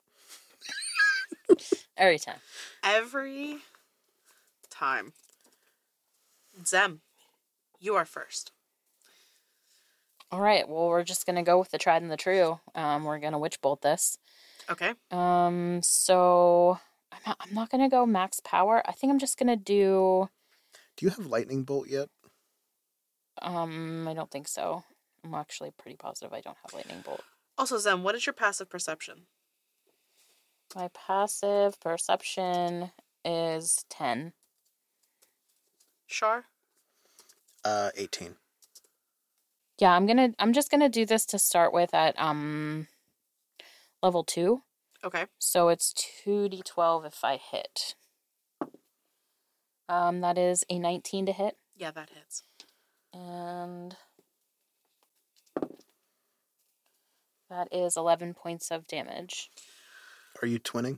Every time. Every time. Zem, you are first. All right. Well, we're just gonna go with the tried and the true. Um, we're gonna witch bolt this. Okay. Um. So I'm not, I'm not gonna go max power. I think I'm just gonna do. Do you have Lightning Bolt yet? Um. I don't think so. I'm actually pretty positive I don't have lightning bolt. Also, Zem, what is your passive perception? My passive perception is ten. Shar? Uh, eighteen. Yeah, I'm gonna. I'm just gonna do this to start with at um level two. Okay. So it's two d twelve if I hit. Um, that is a nineteen to hit, Yeah, that hits. and that is eleven points of damage. Are you twinning?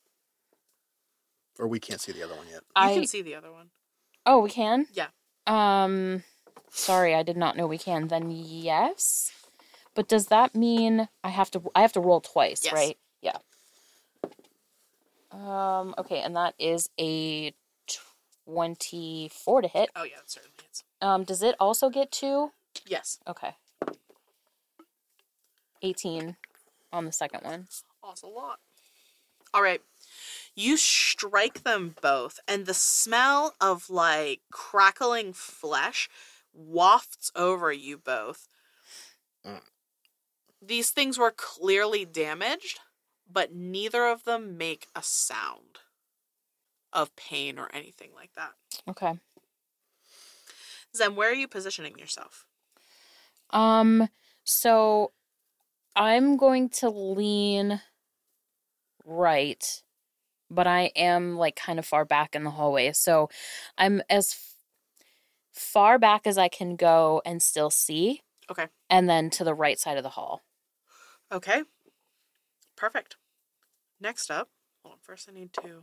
Or we can't see the other one yet. You I can see the other one. oh, we can. Yeah. Um, sorry, I did not know we can. Then yes, but does that mean I have to? I have to roll twice, Yes. right? Yeah. Um. Okay, and that is a twenty-four to hit. Oh, yeah, that certainly hits. Um. Does it also get two? Yes. Okay. eighteen on the second one. That's a lot. All right. You strike them both, and the smell of, like, crackling flesh wafts over you both. Mm. These things were clearly damaged, but neither of them make a sound of pain or anything like that. Okay. Zem, where are you positioning yourself? Um. So I'm going to lean right, but I am like kind of far back in the hallway. So I'm as f- far back as I can go and still see. Okay. And then to the right side of the hall. Okay. Perfect. Next up, hold on, first I need to...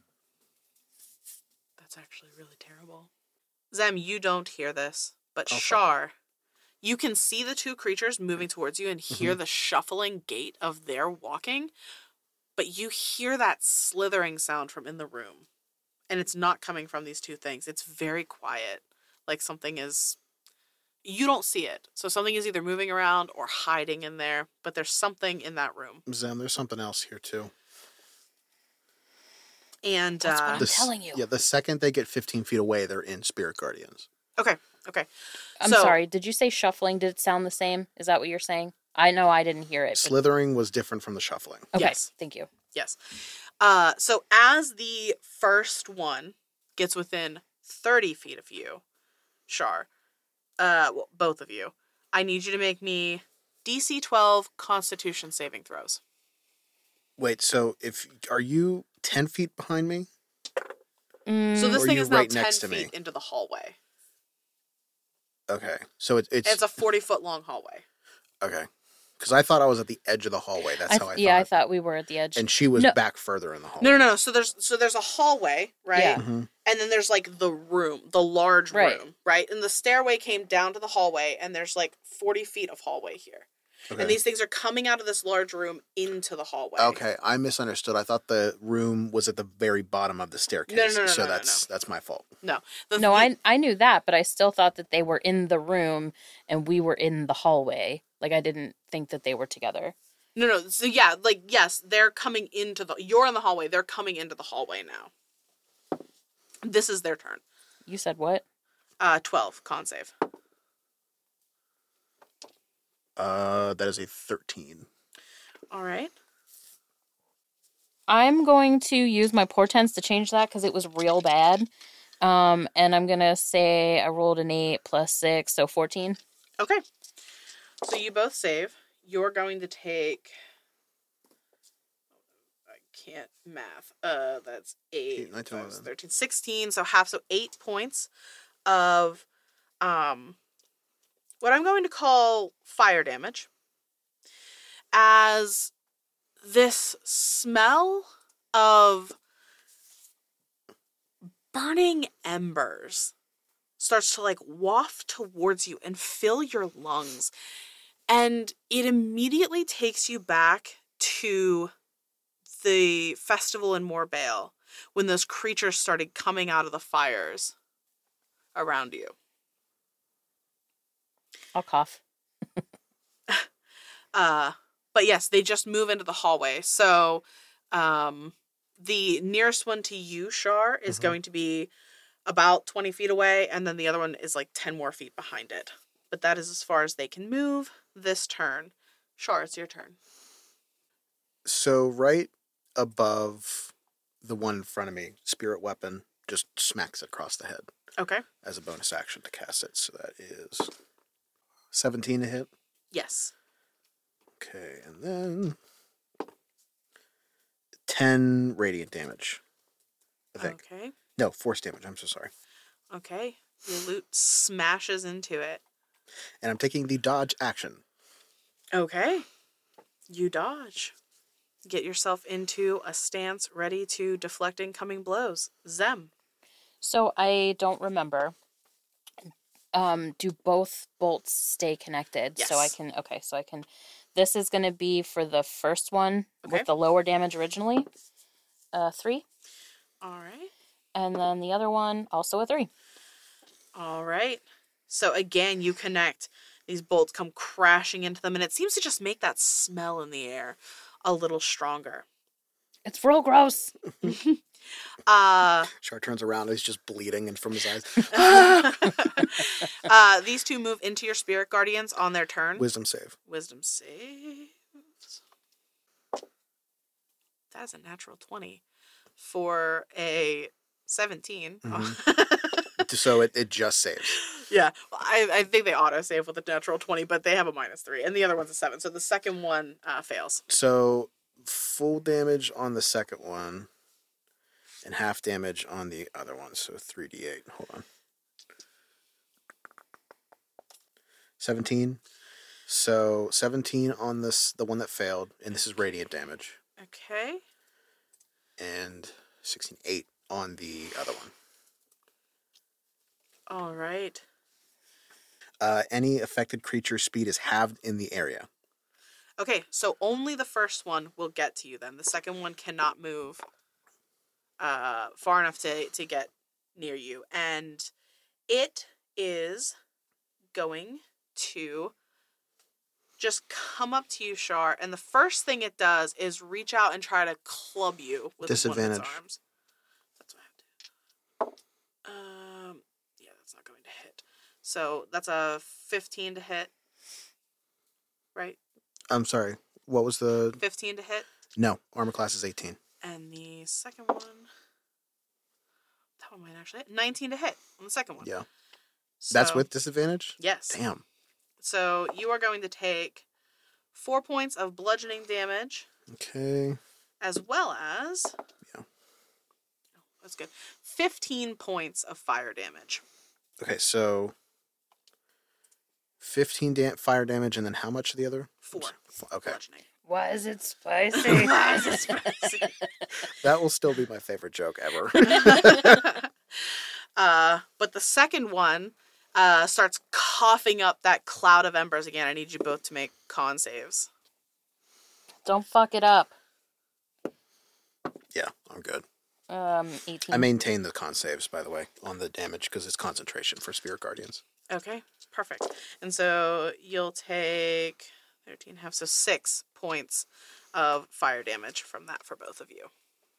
That's actually really terrible. Zem, you don't hear this, but Okay. Shar, you can see the two creatures moving towards you and hear Mhm. the shuffling gait of their walking, but you hear that slithering sound from in the room. And it's not coming from these two things. It's very quiet. Like something is... You don't see it. So something is either moving around or hiding in there, but there's something in that room. Zem, there's something else here too. And, That's what uh... I'm The s- telling you. Yeah, the second they get fifteen feet away, they're in Spirit Guardians. Okay, okay. I'm So- sorry. Did you say shuffling? Did it sound the same? Is that what you're saying? I know I didn't hear it. But... Slithering was different from the shuffling. Okay. Yes. Thank you. Yes. Uh, so as the first one gets within thirty feet of you, Shar, uh, well, both of you, I need you to make me D C twelve Constitution saving throws. Wait, so if are you ten feet behind me? Mm, So this Or thing you is now right ten next to feet me? into the hallway. Okay, so it, it's It's a forty foot long hallway. okay. Because I thought I was at the edge of the hallway. That's I how I th- yeah, I thought. thought we were at the edge. And she was No. back further in the hallway. No, no, no. So there's so there's a hallway, right? Yeah. Mhm. And then there's like the room, the large Right. room, right? And the stairway came down to the hallway, and there's like forty feet of hallway here. Okay. And these things are coming out of this large room into the hallway. Okay, I misunderstood. I thought the room was at the very bottom of the staircase. No, no, no, no, so no, no, that's that's my fault. No. The, No, the- I I knew that, but I still thought that they were in the room and we were in the hallway. Like I didn't think that they were together. No, no. So yeah, like yes, they're coming into the. You're in the hallway. They're coming into the hallway now. This is their turn. You said what? Uh, twelve con save. Uh, that is a thirteen. All right. I'm going to use my portents to change that because it was real bad. Um, and I'm gonna say I rolled an eight plus six, so fourteen. Okay. So you both save. You're going to take. I can't math. Uh, that's eight, Eight, nine, ten, five, eleven. thirteen, sixteen. So half. So eight points of, um, what I'm going to call fire damage. As this smell of burning embers starts to like waft towards you and fill your lungs. And it immediately takes you back to the festival in Morbale when those creatures started coming out of the fires around you. I'll cough. Uh, but yes, they just move into the hallway. So um, the nearest one to you, Shar, is Mhm. going to be about twenty feet away, and then the other one is like ten more feet behind it. But that is as far as they can move this turn. Shar, it's your turn. So right above the one in front of me, spirit weapon just smacks it across the head Okay. as a bonus action to cast it. So that is seventeen to hit. Yes. Okay, and then ten radiant damage. I think. Okay. No, force damage. I'm so sorry. Okay. Your loot smashes into it. And I'm taking the dodge action. Okay. You dodge. Get yourself into a stance ready to deflect incoming blows. Zem. So I don't remember. Um, do both bolts stay connected? So I Yes. can. Okay, so I can. This is going to be for the first one Okay. with the lower damage originally. Uh, three, All right. and then the other one also a three. All right. So again, you connect. These bolts come crashing into them, and it seems to just make that smell in the air a little stronger. It's real gross. Uh, Char turns around and he's just bleeding and from his eyes. uh, these two move into your spirit guardians on their turn. Wisdom save. Wisdom saves. That's a natural twenty for a seventeen. So it, it just saves. Yeah, well, I, I think they auto save with a natural twenty, but they have a minus three, and the other one's a seven. So the second one uh, fails. So full damage on the second one and half damage on the other one. So three d eight. Hold on. seventeen. So seventeen on this, the one that failed, and this is radiant damage. Okay. And sixteen, eight on the other one. All right. Uh, any affected creature's speed is halved in the area. Okay, so only the first one will get to you then. The second one cannot move uh, far enough to, to get near you. And it is going to just come up to you, Shar, and the first thing it does is reach out and try to club you with one of its Disadvantage. arms. That's what I have to do. Um, yeah, that's not going to hit. So that's a fifteen to hit, right? I'm sorry. What was the... fifteen to hit. No, armor class is eighteen. And the second one, that one might actually hit. nineteen to hit on the second one. Yeah. That's So- with disadvantage? Yes. Damn. So you are going to take four points of bludgeoning damage, Okay. as well as... Yeah. Oh, that's good. fifteen points of fire damage. Okay, so... fifteen da- fire damage, and then how much of the other? Four. F- Okay. Bludgeoning. Why is it spicy? Why is it spicy? That will still be my favorite joke ever. uh, but the second one uh, starts coughing up that cloud of embers again. I need you both to make con saves. Don't fuck it up. Yeah, I'm good. Um, eighteen. I maintain the con saves, by the way, on the damage because it's concentration for Spirit Guardians. Okay, perfect. And so you'll take thirteen and a half, so six points of fire damage from that for both of you.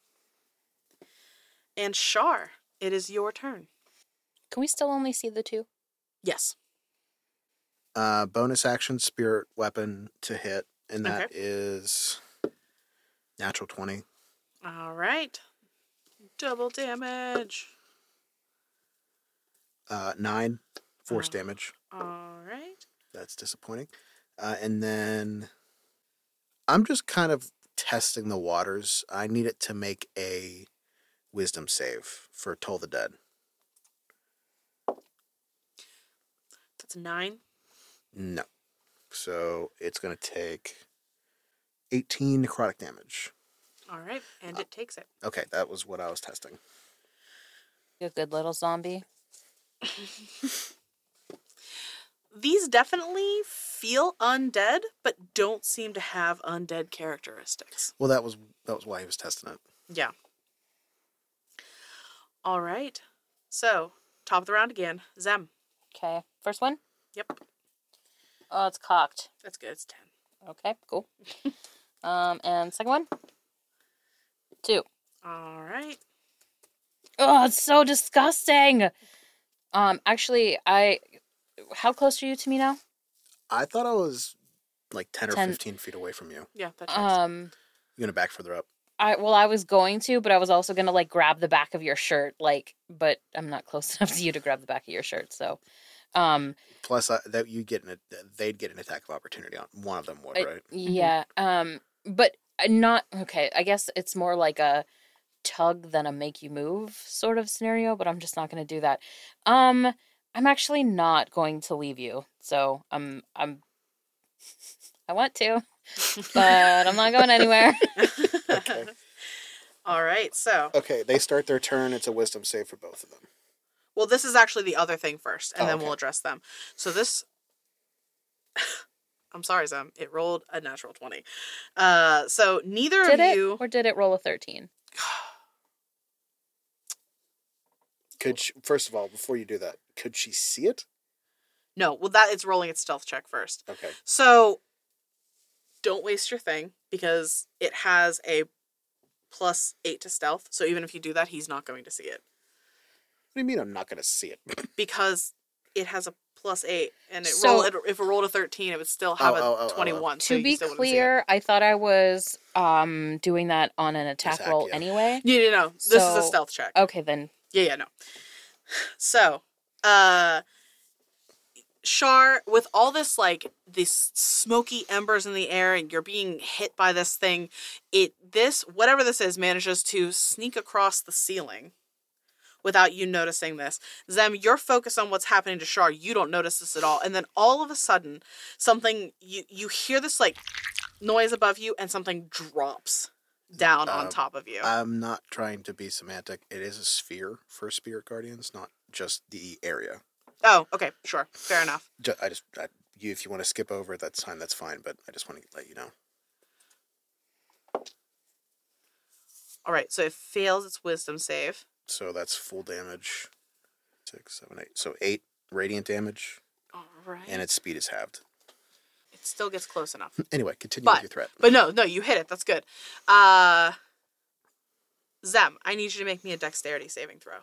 And Shar, it is your turn. Can we still only see the two? Yes. Uh, bonus action, Spirit Weapon to hit, and that Okay. is natural twenty. All right. Double damage. Uh, nine force Oh. damage. All right. That's disappointing. Uh, and then I'm just kind of testing the waters. I need it to make a wisdom save for Toll the Dead. That's nine. No. So it's going to take eighteen necrotic damage. All right. And it takes it. Okay, that was what I was testing. You a good little zombie. These definitely feel undead, but don't seem to have undead characteristics. Well, that was that was why he was testing it. Yeah. All right. So, top of the round again. Zem. Okay. First one? Yep. Oh, it's cocked. That's good. It's ten. Okay, cool. um, and second one? Two. All right. Oh, it's so disgusting. Um, actually, I. How close are you to me now? I thought I was like ten or ten. fifteen feet away from you. Yeah, that checks. Um, You're going to back further up. I well, I was going to, but I was also gonna like grab the back of your shirt, like, but I'm not close enough to you to grab the back of your shirt, so. Um, Plus, uh, that you get an they'd get an attack of opportunity on one of them would, I- right? yeah. Um, but not okay. I guess it's more like a tug than a make you move sort of scenario, but I'm just not gonna do that. Um, I'm actually not going to leave you, so I'm I'm. I want to, but I'm not going anywhere. Okay. All right. So, Okay, they start their turn. It's a wisdom save for both of them. well, this is actually the other thing first, and Oh, then okay. we'll address them. So this, I'm sorry, Zem. It rolled a natural twenty. Uh, so neither Did of it, you. or did it roll a thirteen? Could she, first of all, before you do that, could she see it? No, well, that it's rolling its stealth check first. Okay. So don't waste your thing because it has a plus eight to stealth. So even if you do that, he's not going to see it What do you mean I'm not going to see it? because it has a plus eight, and it So- roll it, if it rolled a thirteen, it would still have Oh, a oh, oh, oh, oh. twenty-one. so To you be still wouldn't see it. clear, I thought I was um doing that on an attack, Attack, roll yeah. anyway. Yeah, yeah, no. This is a So- stealth check. Okay, then. Yeah, yeah, no. So, uh, Shar, with all this, like, these smoky embers in the air and you're being hit by this thing, it, this, whatever this is, manages to sneak across the ceiling without you noticing this. Zem, you're focused on what's happening to Shar. You don't notice this at all. And then all of a sudden, something, you, you hear this, like, noise above you and something drops down on Uh, top of you. I'm not trying to be semantic. It is a sphere for Spirit Guardians, not just the area. oh, okay, sure. Fair enough. Ju- I just, I, you, if you want to skip over it, that's fine. That's fine. But I just want to let you know. All right, so it fails its wisdom save. So that's full damage. Six, seven, eight. So eight radiant damage, All right. and its speed is halved. It still gets close enough. Anyway, continue But- with your threat. But no, no, you hit it. That's good. Uh, Zem, I need you to make me a dexterity saving throw.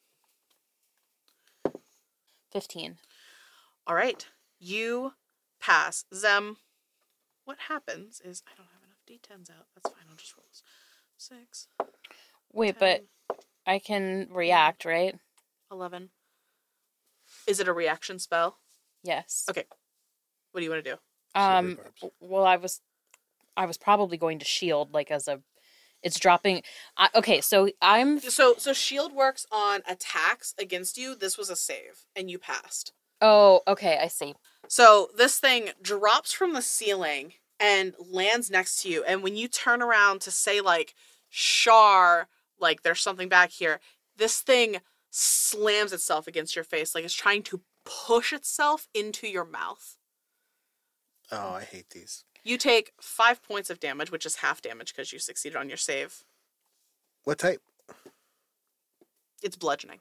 fifteen. All right. You pass. Zem, what happens is I don't have enough d tens out. That's fine. I'll just roll this. Six, Wait, ten, but I can react, right? eleven. Is it a reaction spell? Yes. Okay. What do you want to do? Um. Silver barbs. Well, I was, I was probably going to shield, like as a, it's dropping. I, okay, so I'm. So, so shield works on attacks against you. This was a save, and you passed. Oh, okay, I see. So this thing drops from the ceiling and lands next to you. And when you turn around to say, like, Shar, like, there's something back here, this thing slams itself against your face. Like, it's trying to push itself into your mouth. Oh, I hate these. You take five points of damage, which is half damage because you succeeded on your save. What type? It's bludgeoning.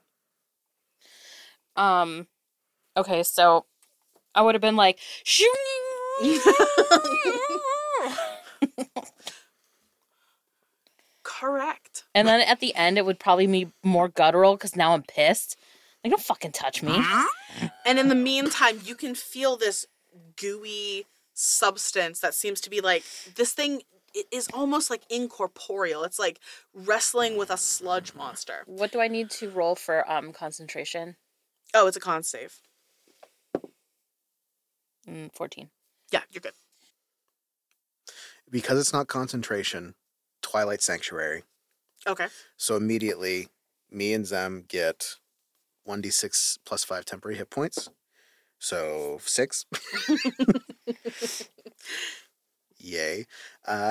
Um, okay, so I would have been like, shoo. Correct. And then at the end, it would probably be more guttural because now I'm pissed. Like, don't fucking touch me. And in the meantime, you can feel this gooey substance that seems to be like, this thing is almost like incorporeal. It's like wrestling with a sludge monster. What do I need to roll for um concentration? Oh, it's a con save. Mm, fourteen. Yeah, you're good. Because it's not concentration, Twilight Sanctuary. Okay. So immediately, me and Zem get one d six plus five temporary hit points. So six. Yay. Uh,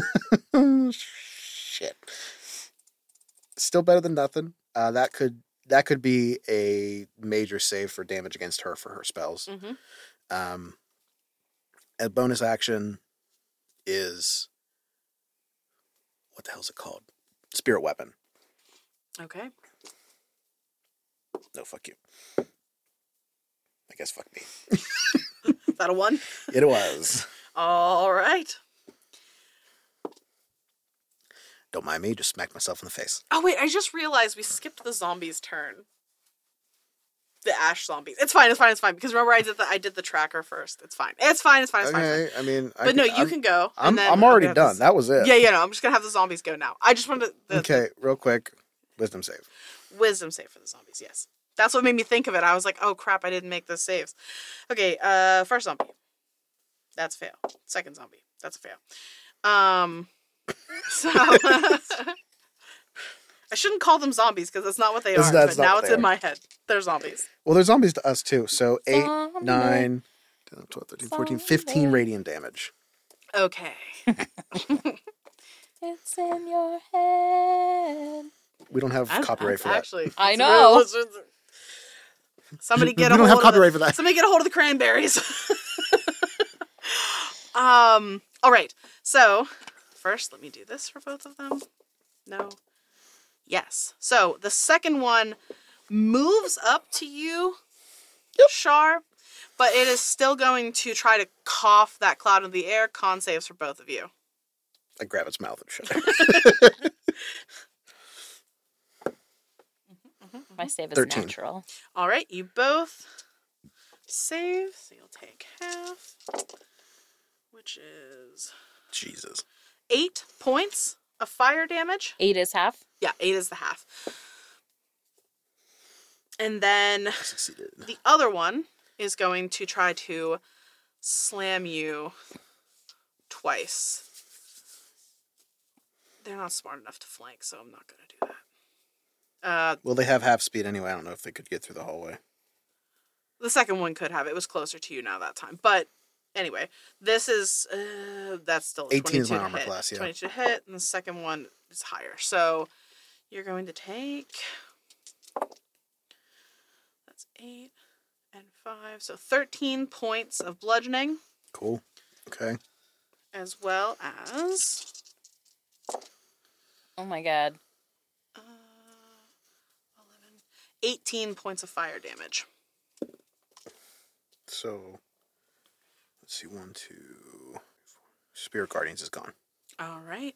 shit. Still better than nothing. Uh, that could that could be a major save for damage against her for her spells. Mm-hmm. Um, a bonus action is, what the hell is it called? Spirit weapon. Okay. No, fuck you. I guess fuck me. Is that a one? It was. All right. Don't mind me, just smack myself in the face. Oh, wait, I just realized we skipped the zombies' turn. The ash zombies. It's fine, it's fine, it's fine. Because remember, I did the I did the tracker first. It's fine. It's fine, it's fine, it's fine. Okay, It's fine. I mean... I But no, can- you I'm, can go. I'm, and then I'm already I'm gonna have done. to- That was it. Yeah, yeah, no, I'm just going to have the zombies go now. I just wanted the, Okay, real quick. Wisdom save. the wisdom save for the zombies, yes. That's what made me think of it. I was like, oh crap, I didn't make the saves. Okay, uh, first zombie. That's a fail. Second zombie. That's a fail. Um, so... I shouldn't call them zombies because that's not what they That's- are. that's But not now what it's they in are. my head. They're zombies. Well, there's zombies to us too. So eight, Zombie. nine, ten, twelve, thirteen, fourteen, fifteen Zombie. radiant damage. Okay. It's in your head. We don't have That's- copyright that's for that. Actually, I it's know. really- Somebody get We a don't hold have of copyright the, for that. Somebody get a hold of the cranberries. um. All right. So first, let me do this for both of them. No. Yes. So the second one moves up to you, Shar, but it is still going to try to cough that cloud in the air. Con saves for both of you. I grab its mouth and shut it. My save is thirteen. natural. All right, you both save, so you'll take half, which is Jesus. eight points of fire damage. Eight is half. Yeah, eight is the half. And then I succeeded. the other one is going to try to slam you twice. They're not smart enough to flank, so I'm not going to do that. Uh, Well, they have half speed anyway. I don't know if they could get through the hallway. the second one could have. It was closer to you now that time. But anyway, this is, uh, that's still a eighteen is twenty-two my to armor hit. class, yeah. twenty-two to hit, and the second one is higher. So you're going to take, that's eight and five, so thirteen points of bludgeoning, Cool. Okay. as well as Oh my god. uh, eleven, eighteen points of fire damage. So, let's see. One, two, four. Spirit Guardians is gone. All right.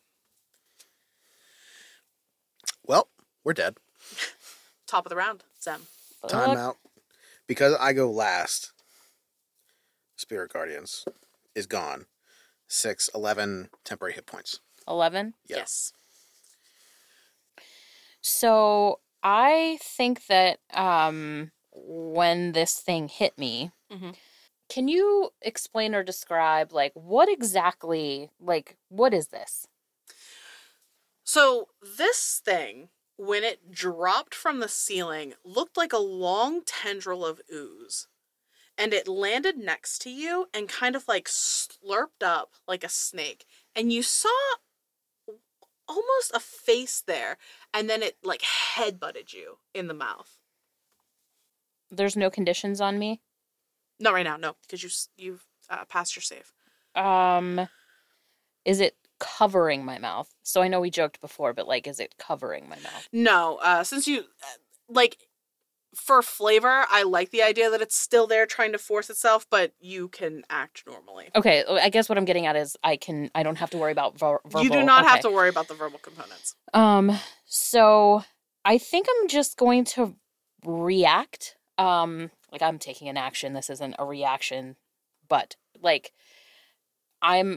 Well, we're dead. Top of the round, Zem. Time Fuck. out. Because I go last, Spirit Guardians is gone. Six, eleven temporary hit points. Eleven. Yeah. Yes. So I think that um, when this thing hit me, Mhm. can you explain or describe like what exactly, like what is this? So this thing, when it dropped from the ceiling, looked like a long tendril of ooze. And it landed next to you and kind of like slurped up like a snake. And you saw almost a face there. And then it like headbutted you in the mouth. There's no conditions on me. Not right now, no, because you s- you've uh, passed your save. Um, is it covering my mouth? So I know we joked before, but like, is it covering my mouth? No, uh, since you uh, like for flavor, I like the idea that it's still there trying to force itself, but you can act normally. Okay, I guess what I'm getting at is I can I don't have to worry about ver- verbal. You do not okay. have to worry about the verbal components. Um, so I think I'm just going to react. Um, like I'm taking an action. This isn't a reaction, but like I'm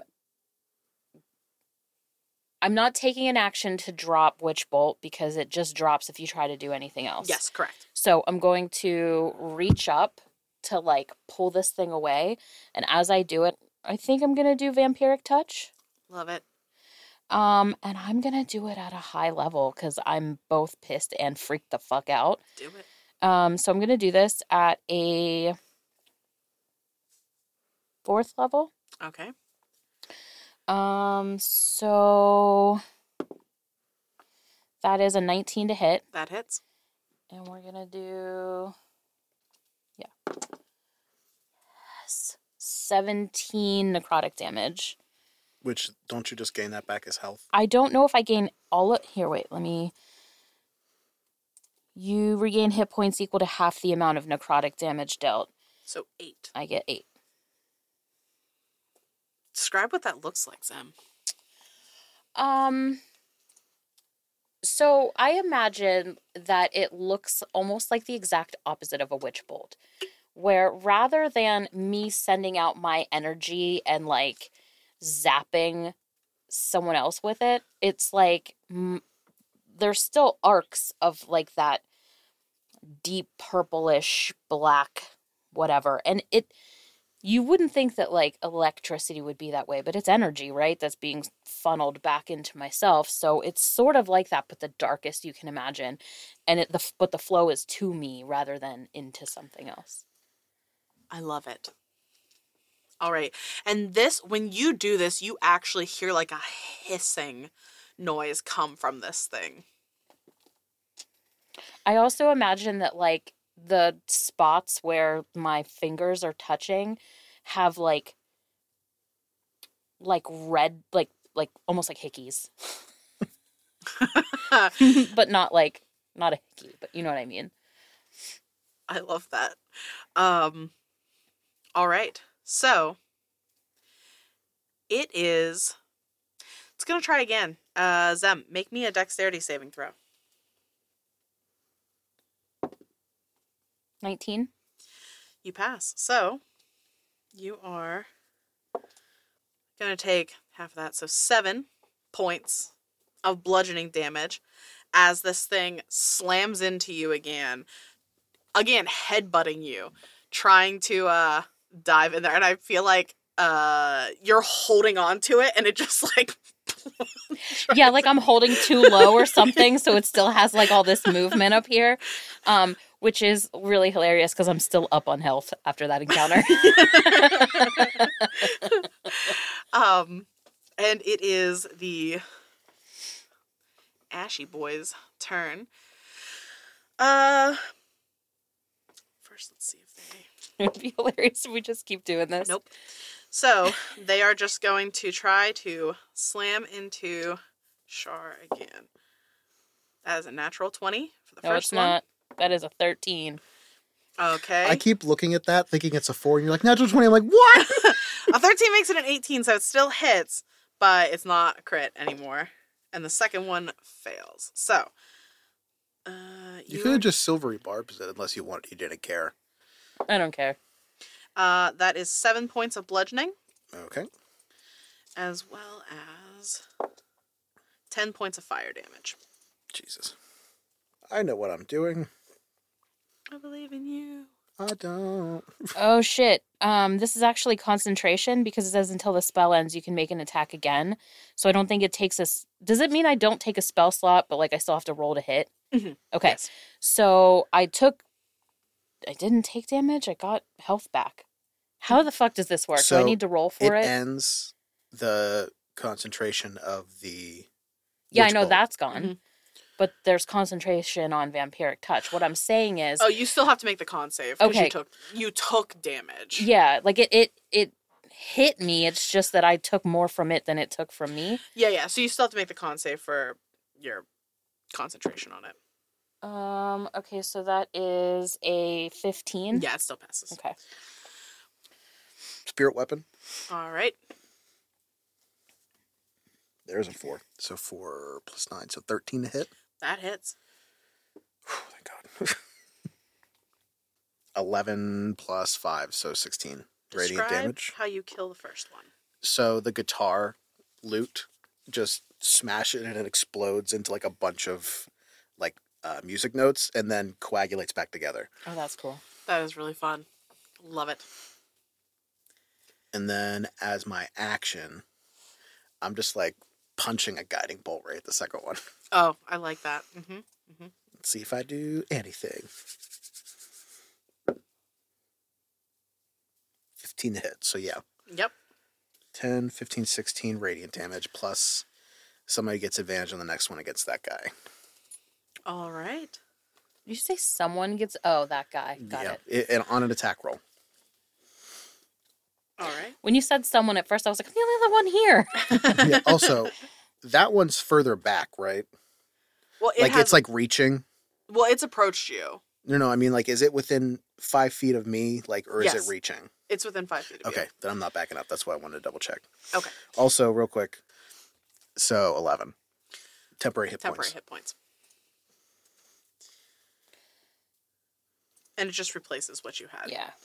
I'm not taking an action to drop Witch Bolt because it just drops if you try to do anything else. Yes, correct. So I'm going to reach up to like pull this thing away, and as I do it, I think I'm gonna do Vampiric Touch. Love it. Um, and I'm gonna do it at a high level because I'm both pissed and freaked the fuck out. Do it. Um, so I'm gonna do this at a fourth level. Okay. Um, so that is a nineteen to hit, That hits. and we're gonna do yeah, yes, seventeen necrotic damage. Which, don't you just gain that back as health? I don't know if I gain all of... Here, wait, let me... You regain hit points equal to half the amount of necrotic damage dealt. So eight. I get eight. Describe what that looks like, Zem. Um... So, I imagine that it looks almost like the exact opposite of a Witch Bolt. Where rather than me sending out my energy and, like, zapping someone else with it, it's like m- there's still arcs of like that deep purplish black whatever, and it you wouldn't think that like electricity would be that way, but it's energy, right, that's being funneled back into myself. So it's sort of like that, but the darkest you can imagine, and it the but the flow is to me rather than into something else. I love it. All right. And this, when you do this, you actually hear like a hissing noise come from this thing. I also imagine that like the spots where my fingers are touching have like like red like like almost like hickeys. But not like not a hickey, but you know what I mean. I love that. Um all right. So it is it's gonna try again. Uh Zem, make me a dexterity saving throw. nineteen. You pass. So you are gonna take half of that, so seven points of bludgeoning damage as this thing slams into you again. Again, headbutting you, trying to uh dive in there, and I feel like uh you're holding on to it and it just like Yeah, like I'm holding too low or something, so it still has like all this movement up here. Um which is really hilarious because I'm still up on health after that encounter. um and it is the Ashy Boys' turn. Uh first let's see if they It'd be hilarious if we just keep doing this. Nope. So they are just going to try to slam into Shar again. That is a natural twenty for the No, first it's one. not. That is a thirteen. Okay. I keep looking at that, thinking it's a four, and you're like, natural twenty. I'm like, what? A thirteen makes it an eighteen, so it still hits, but it's not a crit anymore. And the second one fails. So, uh, You you could have just silvery barbs it unless you wanted. You didn't care. I don't care. uh, that is seven points of bludgeoning, Okay. as well as ten points of fire damage. Jesus. I know what I'm doing. I believe in you. I don't. Oh shit. Um, this is actually concentration because it says until the spell ends you can make an attack again. So I don't think it takes us. Does it mean I don't take a spell slot, but like I still have to roll to hit? Mm-hmm. Okay. Yes. So I took. I didn't take damage. I got health back. How the fuck does this work? So Do I need to roll for it it? ends the concentration of the. Yeah, I witch know bolt. that's gone. Mhm. But there's concentration on vampiric touch. What I'm saying is, Oh, you still have to make the con save. 'Cause Okay. You took, you took damage. yeah, like it, it, it hit me. It's just that I took more from it than it took from me. Yeah, yeah. So you still have to make the con save for your concentration on it. Um. Okay, so that is a fifteen. Yeah, it still passes. Okay. Spirit weapon. All right. There's a four. So four plus nine. So thirteen to hit. That hits. Whew, thank God. eleven plus five. So sixteen. Radiant Describe damage. how you kill the first one. So the guitar loot, just smash it and it explodes into like a bunch of like uh, music notes and then coagulates back together. Oh, that's cool. That is really fun. Love it. And then as my action, I'm just like punching a guiding bolt right at the second one. Oh, I like that. Mm-hmm. Let's see if I do anything. fifteen to hit. So yeah. Yep. ten, fifteen, sixteen radiant damage plus somebody gets advantage on the next one against that guy. All right. Did you say someone gets? Oh, that guy. Got yeah. it. it. And on an attack roll. All right. When you said someone at first, I was like, I'm the only other one here. Yeah. Also, that one's further back, right? Well, it like has, it's like reaching. well, it's approached you. No, no. I mean, like, is it within five feet of me? Like, or is Yes. it reaching? It's within five feet of Okay, you. then I'm not backing up. That's why I wanted to double check. Okay. Also, real quick. So eleven temporary hit Temporary points. hit points. And it just replaces what you had. Yeah.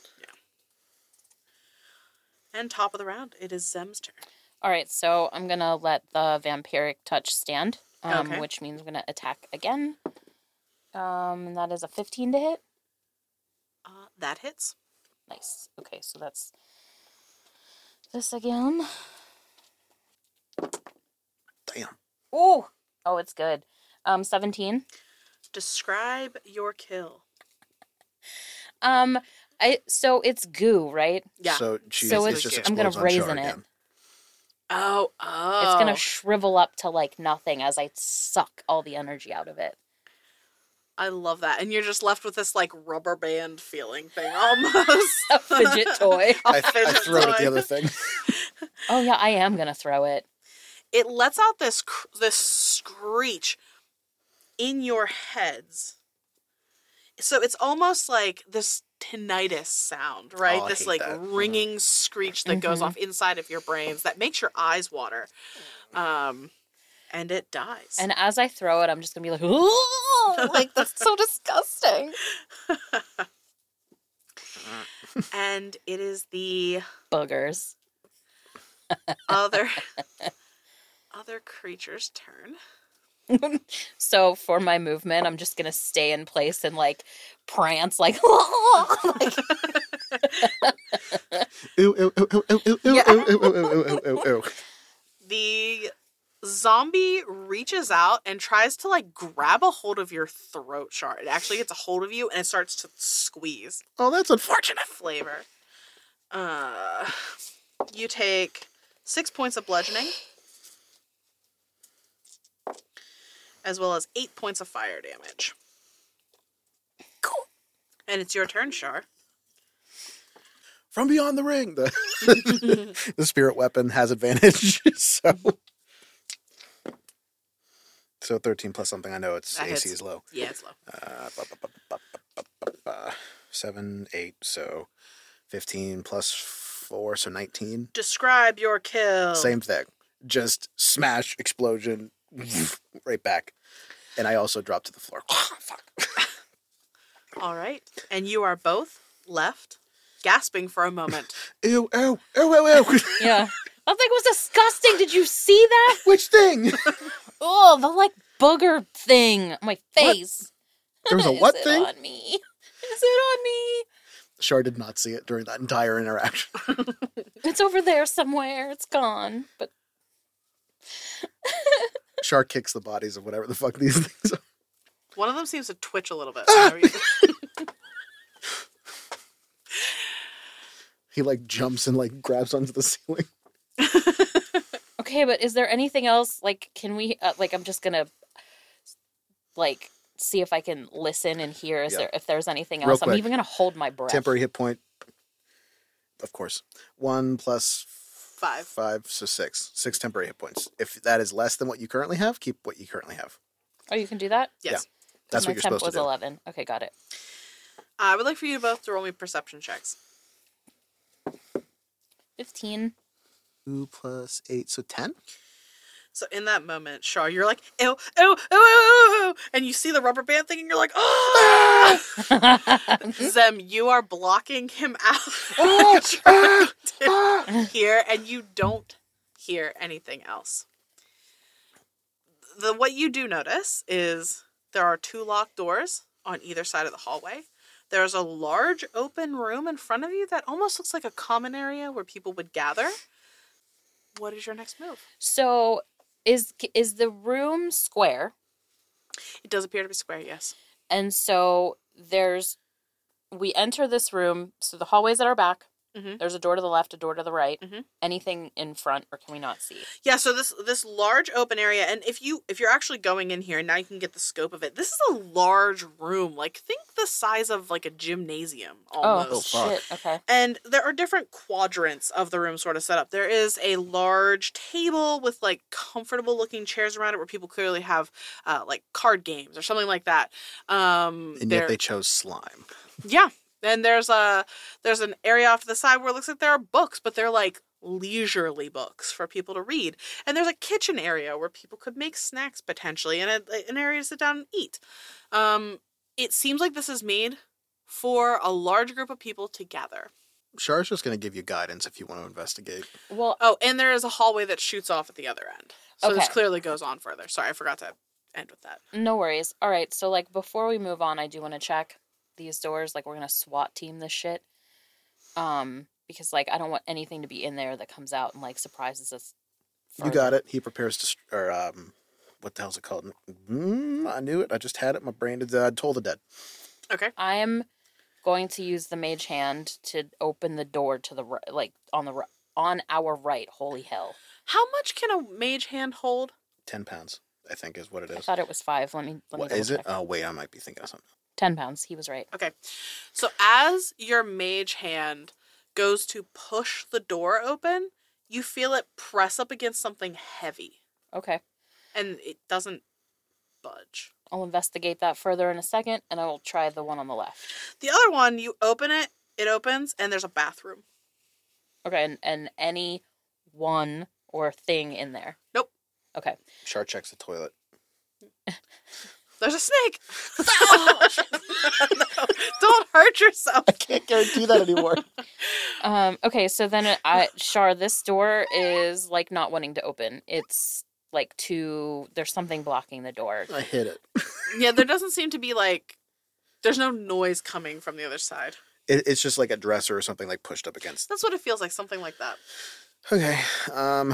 And top of the round, it is Zem's turn. All right, so I'm going to let the vampiric touch stand, um, Okay. which means I'm going to attack again. Um, and that is a fifteen to hit. Uh, that hits. Nice. Okay, so that's this again. Damn. Ooh. Oh, it's good. Um, seventeen. Describe your kill. Um, I so it's goo, right? Yeah. So, she, So it it's- just I'm gonna explodes on Char raisin it. again. Oh, oh. It's gonna shrivel up to like nothing as I suck all the energy out of it. I love that. And you're just left with this like rubber band feeling thing almost. A fidget toy. A I, I fidget throw it at toy. the other thing. Oh yeah, I am gonna throw it. It lets out this cr- this screech in your heads. So it's almost like this tinnitus sound, right? Oh, I this hate like that. ringing screech that goes Mhm. off inside of your brains that makes your eyes water. Um and it dies. And as I throw it, I'm just gonna be like, "Ooh!" Like that's so disgusting. and it is the Boogers. other other creature's turn. So for my movement, I'm just gonna stay in place and like prance, like, like Ooh, ooh, ooh, ooh, ooh, ooh, Yeah. ooh, ooh, ooh, ooh, ooh, ooh, ooh. The zombie reaches out and tries to like grab a hold of your throat, Char. It actually gets a hold of you and it starts to squeeze. Oh, that's unfortunate. Flavor. Uh, you take six points of bludgeoning, as well as eight points of fire damage. Cool. And it's your turn, Char. From beyond the ring, the the spirit weapon has advantage. so, so thirteen plus something. I know its That A C hits. is low. Yeah, it's low. Uh, ba, ba, ba, ba, ba, ba, ba. Seven, eight, so fifteen plus four, so nineteen. Describe your kill. Same thing. Just smash, explosion, right back. And I also dropped to the floor. Fuck. All right. And you are both left gasping for a moment. Ew, ew, ew, ew, ew. yeah. That thing was disgusting. Did you see that? Which thing? Oh, the like booger thing on my face. There was a what Is it thing? on me? Is it on me? Char did not see it during that entire interaction. It's over there somewhere. It's gone. But Char kicks the bodies of whatever the fuck these things are. One of them seems to twitch a little bit. He like jumps and like grabs onto the ceiling. okay, but is there anything else? Like, can we? Uh, like, I'm just gonna like see if I can listen and hear is Yeah. there if there's anything Real else. I'm quick. even gonna hold my breath. Temporary hit point. Of course. One plus Five. five, so six. Six temporary hit points. If that is less than what you currently have, keep what you currently have. Oh, you can do that? Yes. That's my what you're temp supposed was to do. eleven. Okay, got it. I would like for you both to roll me perception checks. Fifteen. Two plus eight, so ten? So in that moment, Shaw, you're like, ew, ew, ew, ew, ew, and you see the rubber band thing, and you're like, oh! Zem, you are blocking him out trying to hear, and you don't hear anything else. The what you do notice is there are two locked doors on either side of the hallway. There's a large open room in front of you that almost looks like a common area where people would gather. What is your next move? So is is the room square? It does appear to be square, yes. And so there's we enter this room, so the hallway's at our back. Mhm. There's a door to the left, a door to the right. Mhm. Anything in front, or can we not see? Yeah, so this this large open area, and if you if you're actually going in here, now you can get the scope of it. This is a large room, like think the size of like a gymnasium Oh, almost. fuck. shit. Okay. And there are different quadrants of the room sort of set up. There is a large table with like comfortable looking chairs around it where people clearly have uh, like card games or something like that. Um, And there- yet they chose slime. yeah. And there's a there's an area off to the side where it looks like there are books, but they're like leisurely books for people to read. And there's a kitchen area where people could make snacks potentially, and a, an area to sit down and eat. Um, it seems like this is made for a large group of people to gather. Char's just going to give you guidance if you want to investigate. Well, Oh, and there is a hallway that shoots off at the other end. So this Okay. clearly goes on further. Sorry, I forgot to end with that. no worries. All right. So like before we move on, I do want to check these doors. Like we're gonna SWAT team this shit. Um, because like I don't want anything to be in there that comes out and like surprises us. You got it. He prepares to, st- or um, what the hell's it called? Mm, I knew it. I just had it. My brain is uh, Toll the Dead. Okay. I am going to use the mage hand to open the door to the right, like on the ri- on our right. Holy hell! How much can a mage hand hold? Ten pounds, I think, is what it I is. thought it was five. Let me let me What double is it? check. Oh, wait, I might be thinking of something. Ten pounds. He was right. Okay. So as your mage hand goes to push the door open, you feel it press up against something heavy. Okay. And it doesn't budge. I'll investigate that further in a second, and I will try the one on the left. The other one, you open it, it opens, and there's a bathroom. Okay, and, and any one or thing in there. Nope. Okay. Char checks the toilet. There's a snake. No, don't hurt yourself. I can't guarantee that anymore. Um. Okay. So then, I Shar, this door is like not wanting to open. It's like too. There's something blocking the door. I hit it. Yeah, there doesn't seem to be like, there's no noise coming from the other side. it. It's just like a dresser or something like pushed up against. That's what it feels like, something like that. Okay. Um.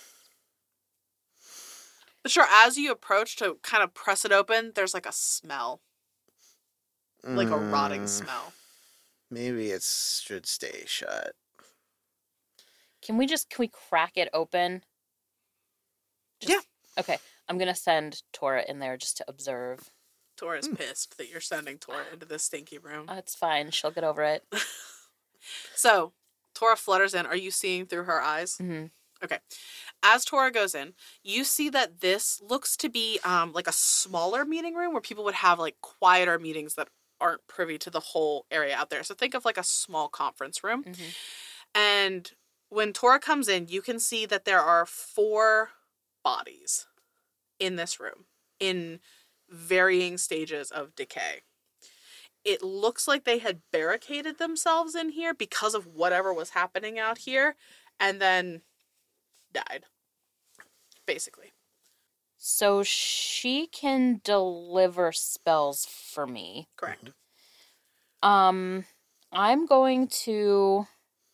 But sure, as you approach to kind of press it open, there's like a smell, like a rotting mm, smell. Maybe it should stay shut. Can we just can we crack it open? Yeah. Okay. I'm gonna send Tora in there just to observe. Tora's pissed that you're sending Tora into this stinky room. Uh, it's fine. She'll get over it. So, Tora flutters in. Are you seeing through her eyes? hmm Okay. As Tora goes in, you see that this looks to be um, like a smaller meeting room where people would have like quieter meetings that aren't privy to the whole area out there. So think of like a small conference room. hmm And when Tora comes in, you can see that there are four bodies in this room in varying stages of decay. It looks like they had barricaded themselves in here because of whatever was happening out here and then died, basically. So she can deliver spells for me. Correct. Um, I'm going to.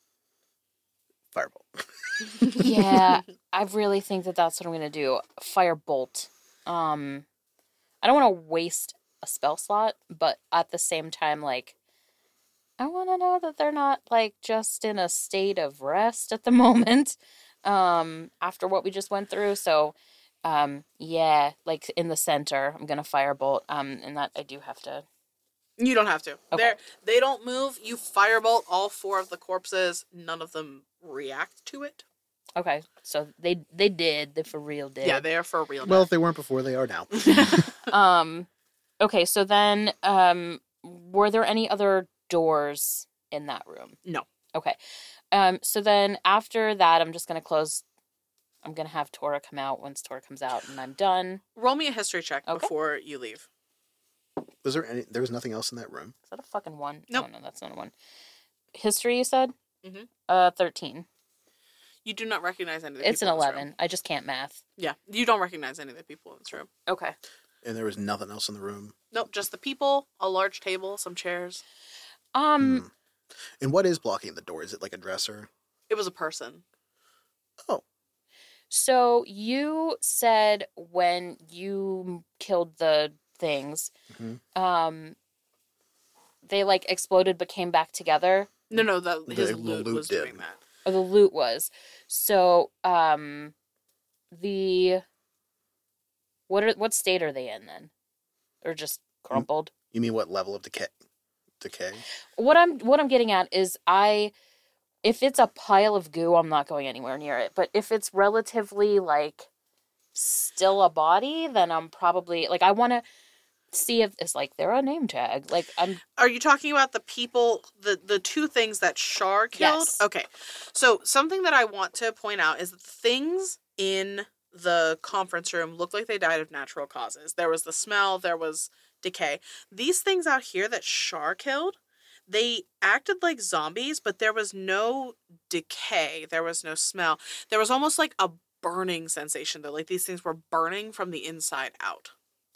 Firebolt. Yeah, I really think that that's what I'm going to do. Firebolt. Um, I don't want to waste a spell slot, but at the same time, like, I want to know that they're not, like, just in a state of rest at the moment, um, after what we just went through. So Um, yeah, like in the center. I'm gonna firebolt. Um, and that I do have to. You don't have to. Okay. They they don't move. You firebolt all four of the corpses. None of them react to it. Okay, so they they did. They for real did. Yeah, they are for real. Well, now. if they weren't before, they are now. um, okay, so then, um, were there any other doors in that room? No. Okay. Um, so then after that, I'm just gonna close. I'm gonna have Tora come out once Tora comes out, and I'm done. Roll me a history check Okay. before you leave. Was there any? There was nothing else in that room. Is that a fucking one? Nope. No, no, that's not a one. History, you said? Mhm. Uh, thirteen. You do not recognize any of the It's an people in this eleven. room. I just can't math. Yeah, you don't recognize any of the people in this room. Okay. And there was nothing else in the room. Nope, just the people, a large table, some chairs. Um, Hmm. And what is blocking the door? Is it like a dresser? It was a person. Oh, so you said when you killed the things, Mhm. um, they like exploded but came back together. No, no, the, The his loot loot was did. doing that. Or the loot was. So, um, the what are what state are they in then? Or just crumpled? you mean what level of decay? Decay? What I'm what I'm getting at is I if it's a pile of goo, I'm not going anywhere near it. But if it's relatively like still a body, then I'm probably like I want to see if it's like they're a name tag. Like I'm Are you talking about the people, the, the two things that Shar killed? Yes. Okay. So something that I want to point out is that the things in the conference room look like they died of natural causes. There was the smell, there was decay. These things out here that Shar killed, they acted like zombies, but there was no decay. There was no smell. There was almost like a burning sensation though. Like these things were burning from the inside out.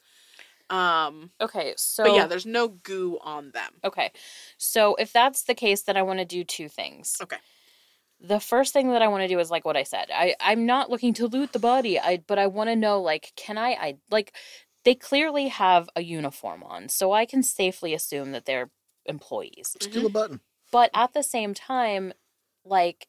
Um, okay. So but yeah, there's no goo on them. okay. So if that's the case, then I want to do two things. Okay. The first thing that I want to do is like what I said. I I'm not looking to loot the body. I but I want to know like can I I like they clearly have a uniform on, so I can safely assume that they're employees. Just do a button. But at the same time, like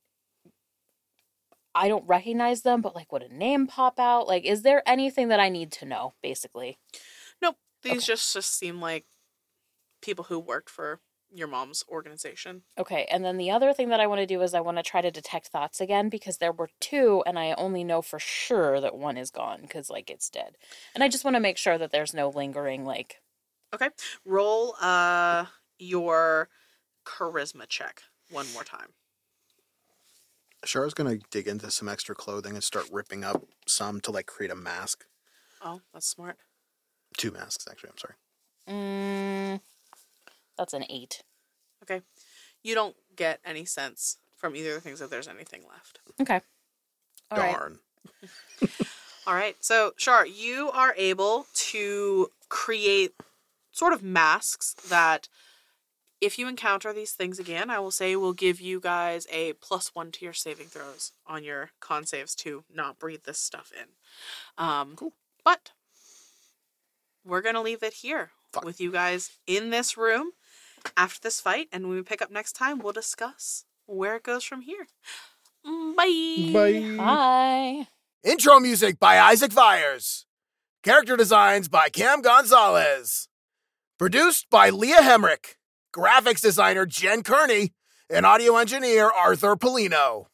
I don't recognize them, but like would a name pop out? Like is there anything that I need to know basically? Nope. These Okay. just just seem like people who worked for your mom's organization. Okay, and then the other thing that I want to do is I want to try to detect thoughts again because there were two and I only know for sure that one is gone because like it's dead. And I just want to make sure that there's no lingering like Okay. Roll uh your charisma check one more time. Char's gonna dig into some extra clothing and start ripping up some to like create a mask. Oh, that's smart. Two masks, actually. I'm sorry. mm, that's an eight. Okay. You don't get any sense from either of the things that there's anything left. Okay. All right. Darn. All right. So, Shar, you are able to create sort of masks that if you encounter these things again, I will say will give you guys a plus one to your saving throws on your con saves to not breathe this stuff in. Um, Cool. But we're going to leave it here Fuck. with you guys in this room after this fight. And when we pick up next time, we'll discuss where it goes from here. Bye. Bye. Bye. Intro music by Isaac Vyers. Character designs by Cam Gonzalez. Produced by Leah Hemrick. Graphics designer Jen Kearney. And audio engineer Arthur Polino.